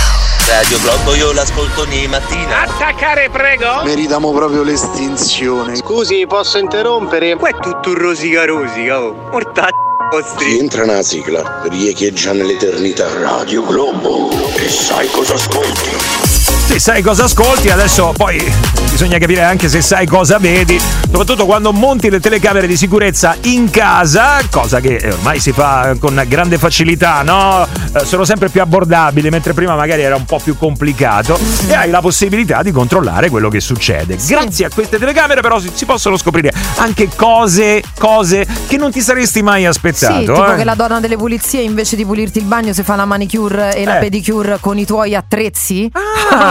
Radio Globo io l'ascolto ogni mattina. Attaccare, prego. Meritiamo proprio l'estinzione. Scusi, posso interrompere? Qua è tutto rosica rosica, oh. Morta Ti entra una sigla, riecheggia nell'eternità. Radio Globo, e sai cosa ascolti? Sì, sai cosa ascolti, adesso poi bisogna capire anche se sai cosa vedi, soprattutto quando monti le telecamere di sicurezza in casa, cosa che ormai si fa con grande facilità, no? Eh, sono sempre più abbordabili, mentre prima magari era un po' più complicato e hai la possibilità di controllare quello che succede. Sì. Grazie a queste telecamere però si, si possono scoprire anche cose, cose che non ti saresti mai aspettato. Sì, tipo eh? che la donna delle pulizie invece di pulirti il bagno si fa la manicure e eh. la pedicure con i tuoi attrezzi. Ah.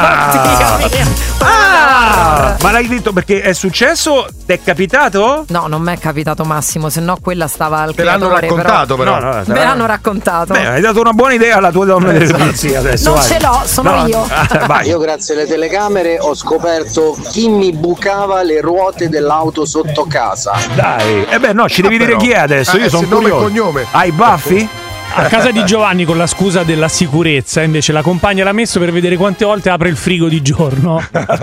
Ah, ma l'hai detto perché è successo? Ti è capitato? No, non mi è capitato Massimo, se no quella stava al Te l'hanno raccontato però, però. No, no, me l'hanno raccontato. Beh, hai dato una buona idea alla tua donna delle pulizie adesso. Non vai. ce l'ho, sono no. io. Ah, io grazie alle telecamere ho scoperto chi mi bucava le ruote dell'auto sotto casa. Dai, e eh beh no, ci devi ah, dire però. Chi è adesso, io eh, sono nome curioso. e cognome. Hai baffi? A casa di Giovanni con la scusa della sicurezza, invece la compagna l'ha messo per vedere quante volte apre il frigo di giorno.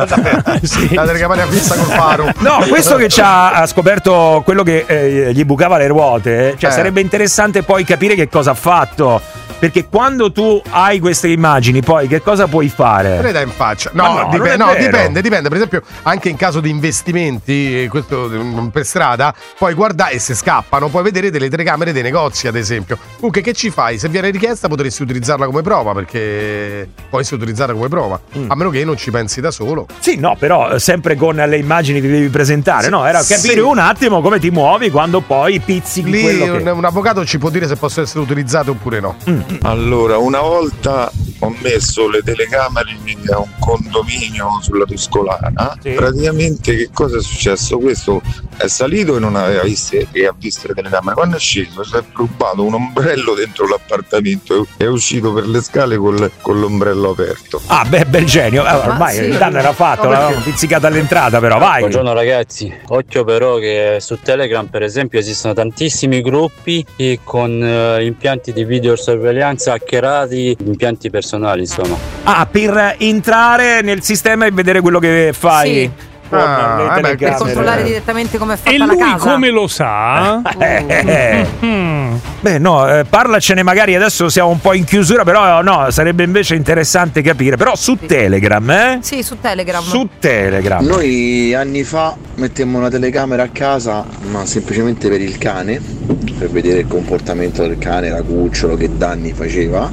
Sì. La telecamera fissa col faro. No, questo che ci ha scoperto quello che eh, gli bucava le ruote, cioè eh. sarebbe interessante poi capire che cosa ha fatto. Perché quando tu hai queste immagini, poi che cosa puoi fare? Te le dai in faccia. No, no, dip- no dipende, dipende. Per esempio, anche in caso di investimenti, questo per strada, puoi guardare e se scappano, puoi vedere delle telecamere dei negozi, ad esempio. Comunque, che ci fai? Se viene richiesta, potresti utilizzarla come prova, perché puoi utilizzarla come prova. Mm. A meno che non ci pensi da solo. Sì, no, però sempre con le immagini ti devi presentare, sì, no? Era capire sì. un attimo come ti muovi quando poi pizzichi lì quello che... un, un avvocato ci può dire se possono essere utilizzate oppure no. Mm. Allora, una volta ho messo le telecamere a un condominio sulla Tuscolana. Sì. Praticamente che cosa è successo? Questo è salito e non aveva visto e ha visto le telecamere. Quando è sceso si è rubato un ombrello dentro l'appartamento e è uscito per le scale col, con l'ombrello aperto. Ah beh, bel genio. Eh, ormai sì, il danno era fatto, no, l'avevamo pizzicato all'entrata, però vai. Buongiorno ragazzi, occhio però che su Telegram per esempio esistono tantissimi gruppi e con uh, impianti di videosorveglianza hackerati, impianti personali insomma. Ah, per entrare nel sistema e vedere quello che fai. Sì. Ah, beh, per controllare direttamente come è fatta e la lui casa. Come lo sa? eh, mm. Beh no, eh, parlacene magari, adesso siamo un po' in chiusura, però no, sarebbe invece interessante capire, però su sì. Telegram, eh? Sì, su Telegram. Su Telegram. Noi anni fa mettemmo una telecamera a casa, ma semplicemente per il cane, per vedere il comportamento del cane, la cucciolo, che danni faceva,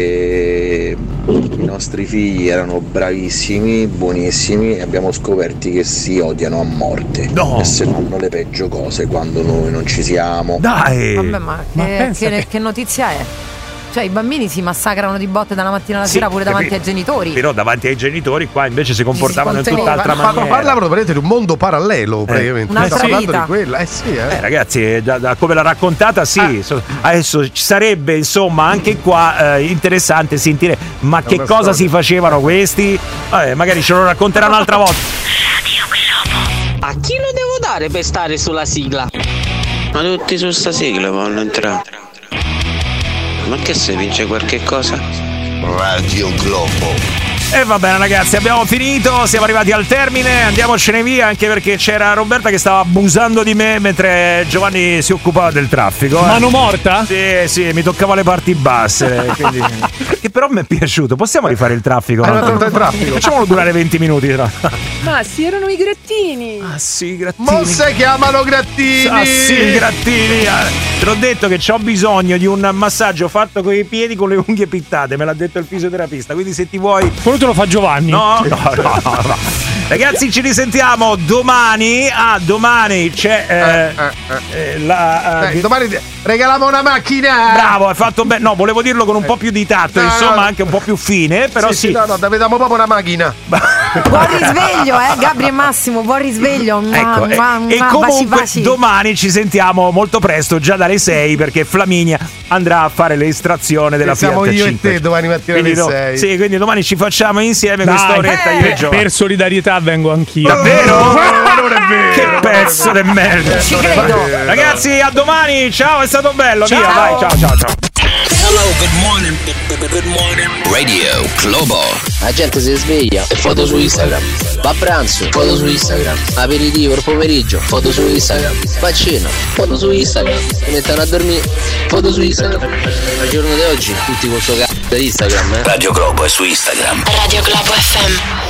e i nostri figli erano bravissimi, buonissimi, e abbiamo scoperti che si odiano a morte, no. e se fanno le peggio cose quando noi non ci siamo. Dai! Vabbè, ma, ma che, che, che... che notizia è? Cioè i bambini si massacrano di botte dalla mattina alla sì, sera pure davanti capito. ai genitori. Però davanti ai genitori qua invece si comportavano si in tutt'altra ma, maniera. Ma parlavano praticamente di un mondo parallelo, praticamente. Un'altra Stiamo vita. parlando di quella. Eh sì, eh. Eh, ragazzi, da, da come l'ha raccontata, sì. Ah. Adesso ci sarebbe, insomma, anche qua eh, interessante sentire ma È che cosa storia. si facevano questi? Vabbè, magari ce lo racconteranno un'altra volta. A chi lo devo dare per stare sulla sigla? Ma tutti su sta sigla vogliono entrare. Ma che se vince qualche cosa? Radio Globo. E va bene ragazzi, abbiamo finito, siamo arrivati al termine, andiamocene via, anche perché c'era Roberta che stava abusando di me mentre Giovanni si occupava del traffico. Eh. Mano morta? Sì, sì, mi toccava le parti basse, quindi... che però mi è piaciuto. Possiamo rifare il traffico? No? No, il traffico. Facciamolo durare venti minuti. No? Ma sì, erano i grattini. Ah sì, i grattini. Mosse chiamano grattini. Ah sì, i grattini. Te l'ho detto che ho bisogno di un massaggio fatto con i piedi con le unghie pittate, me l'ha detto il fisioterapista, quindi se ti vuoi... Quello te lo fa Giovanni. No, no, no, no, no. Ragazzi, ci risentiamo domani. Ah, domani c'è eh, eh, eh, la, eh, domani regaliamo una macchina. Bravo, hai fatto bene. No, volevo dirlo con un po' più di tatto, no, insomma, no, anche un po' più fine, però sì. sì. sì. No, no, vediamo proprio una macchina. Buon risveglio, eh, Gabri e Massimo, buon risveglio. Ecco, ma, e, ma, e ma, comunque baci, baci. domani ci sentiamo molto presto, già dalle sei, perché Flaminia andrà a fare l'estrazione della Fiat siamo io cinque. e te domani mattina alle no, sei. Sì, quindi domani ci facciamo insieme Dai, questa oretta eh, io e Giovanni. Per solidarietà vengo anch'io. Davvero? Oh, non è vero. Che pezzo di merda. Ci credo. Ragazzi, a domani. Ciao, è stato bello. Ciao. Via, vai. Ciao, ciao, ciao. Hello, good morning. Good morning. Radio Globo. La gente si sveglia e foto su Instagram. Va a pranzo, foto su Instagram. Aperitivo il pomeriggio, foto su Instagram. Va a cena, foto su Instagram. Si mettono a dormire, foto su Instagram. Al giorno di oggi tutti con suo c***o di Instagram, eh? Radio Globo è su Instagram. Radio Globo F M.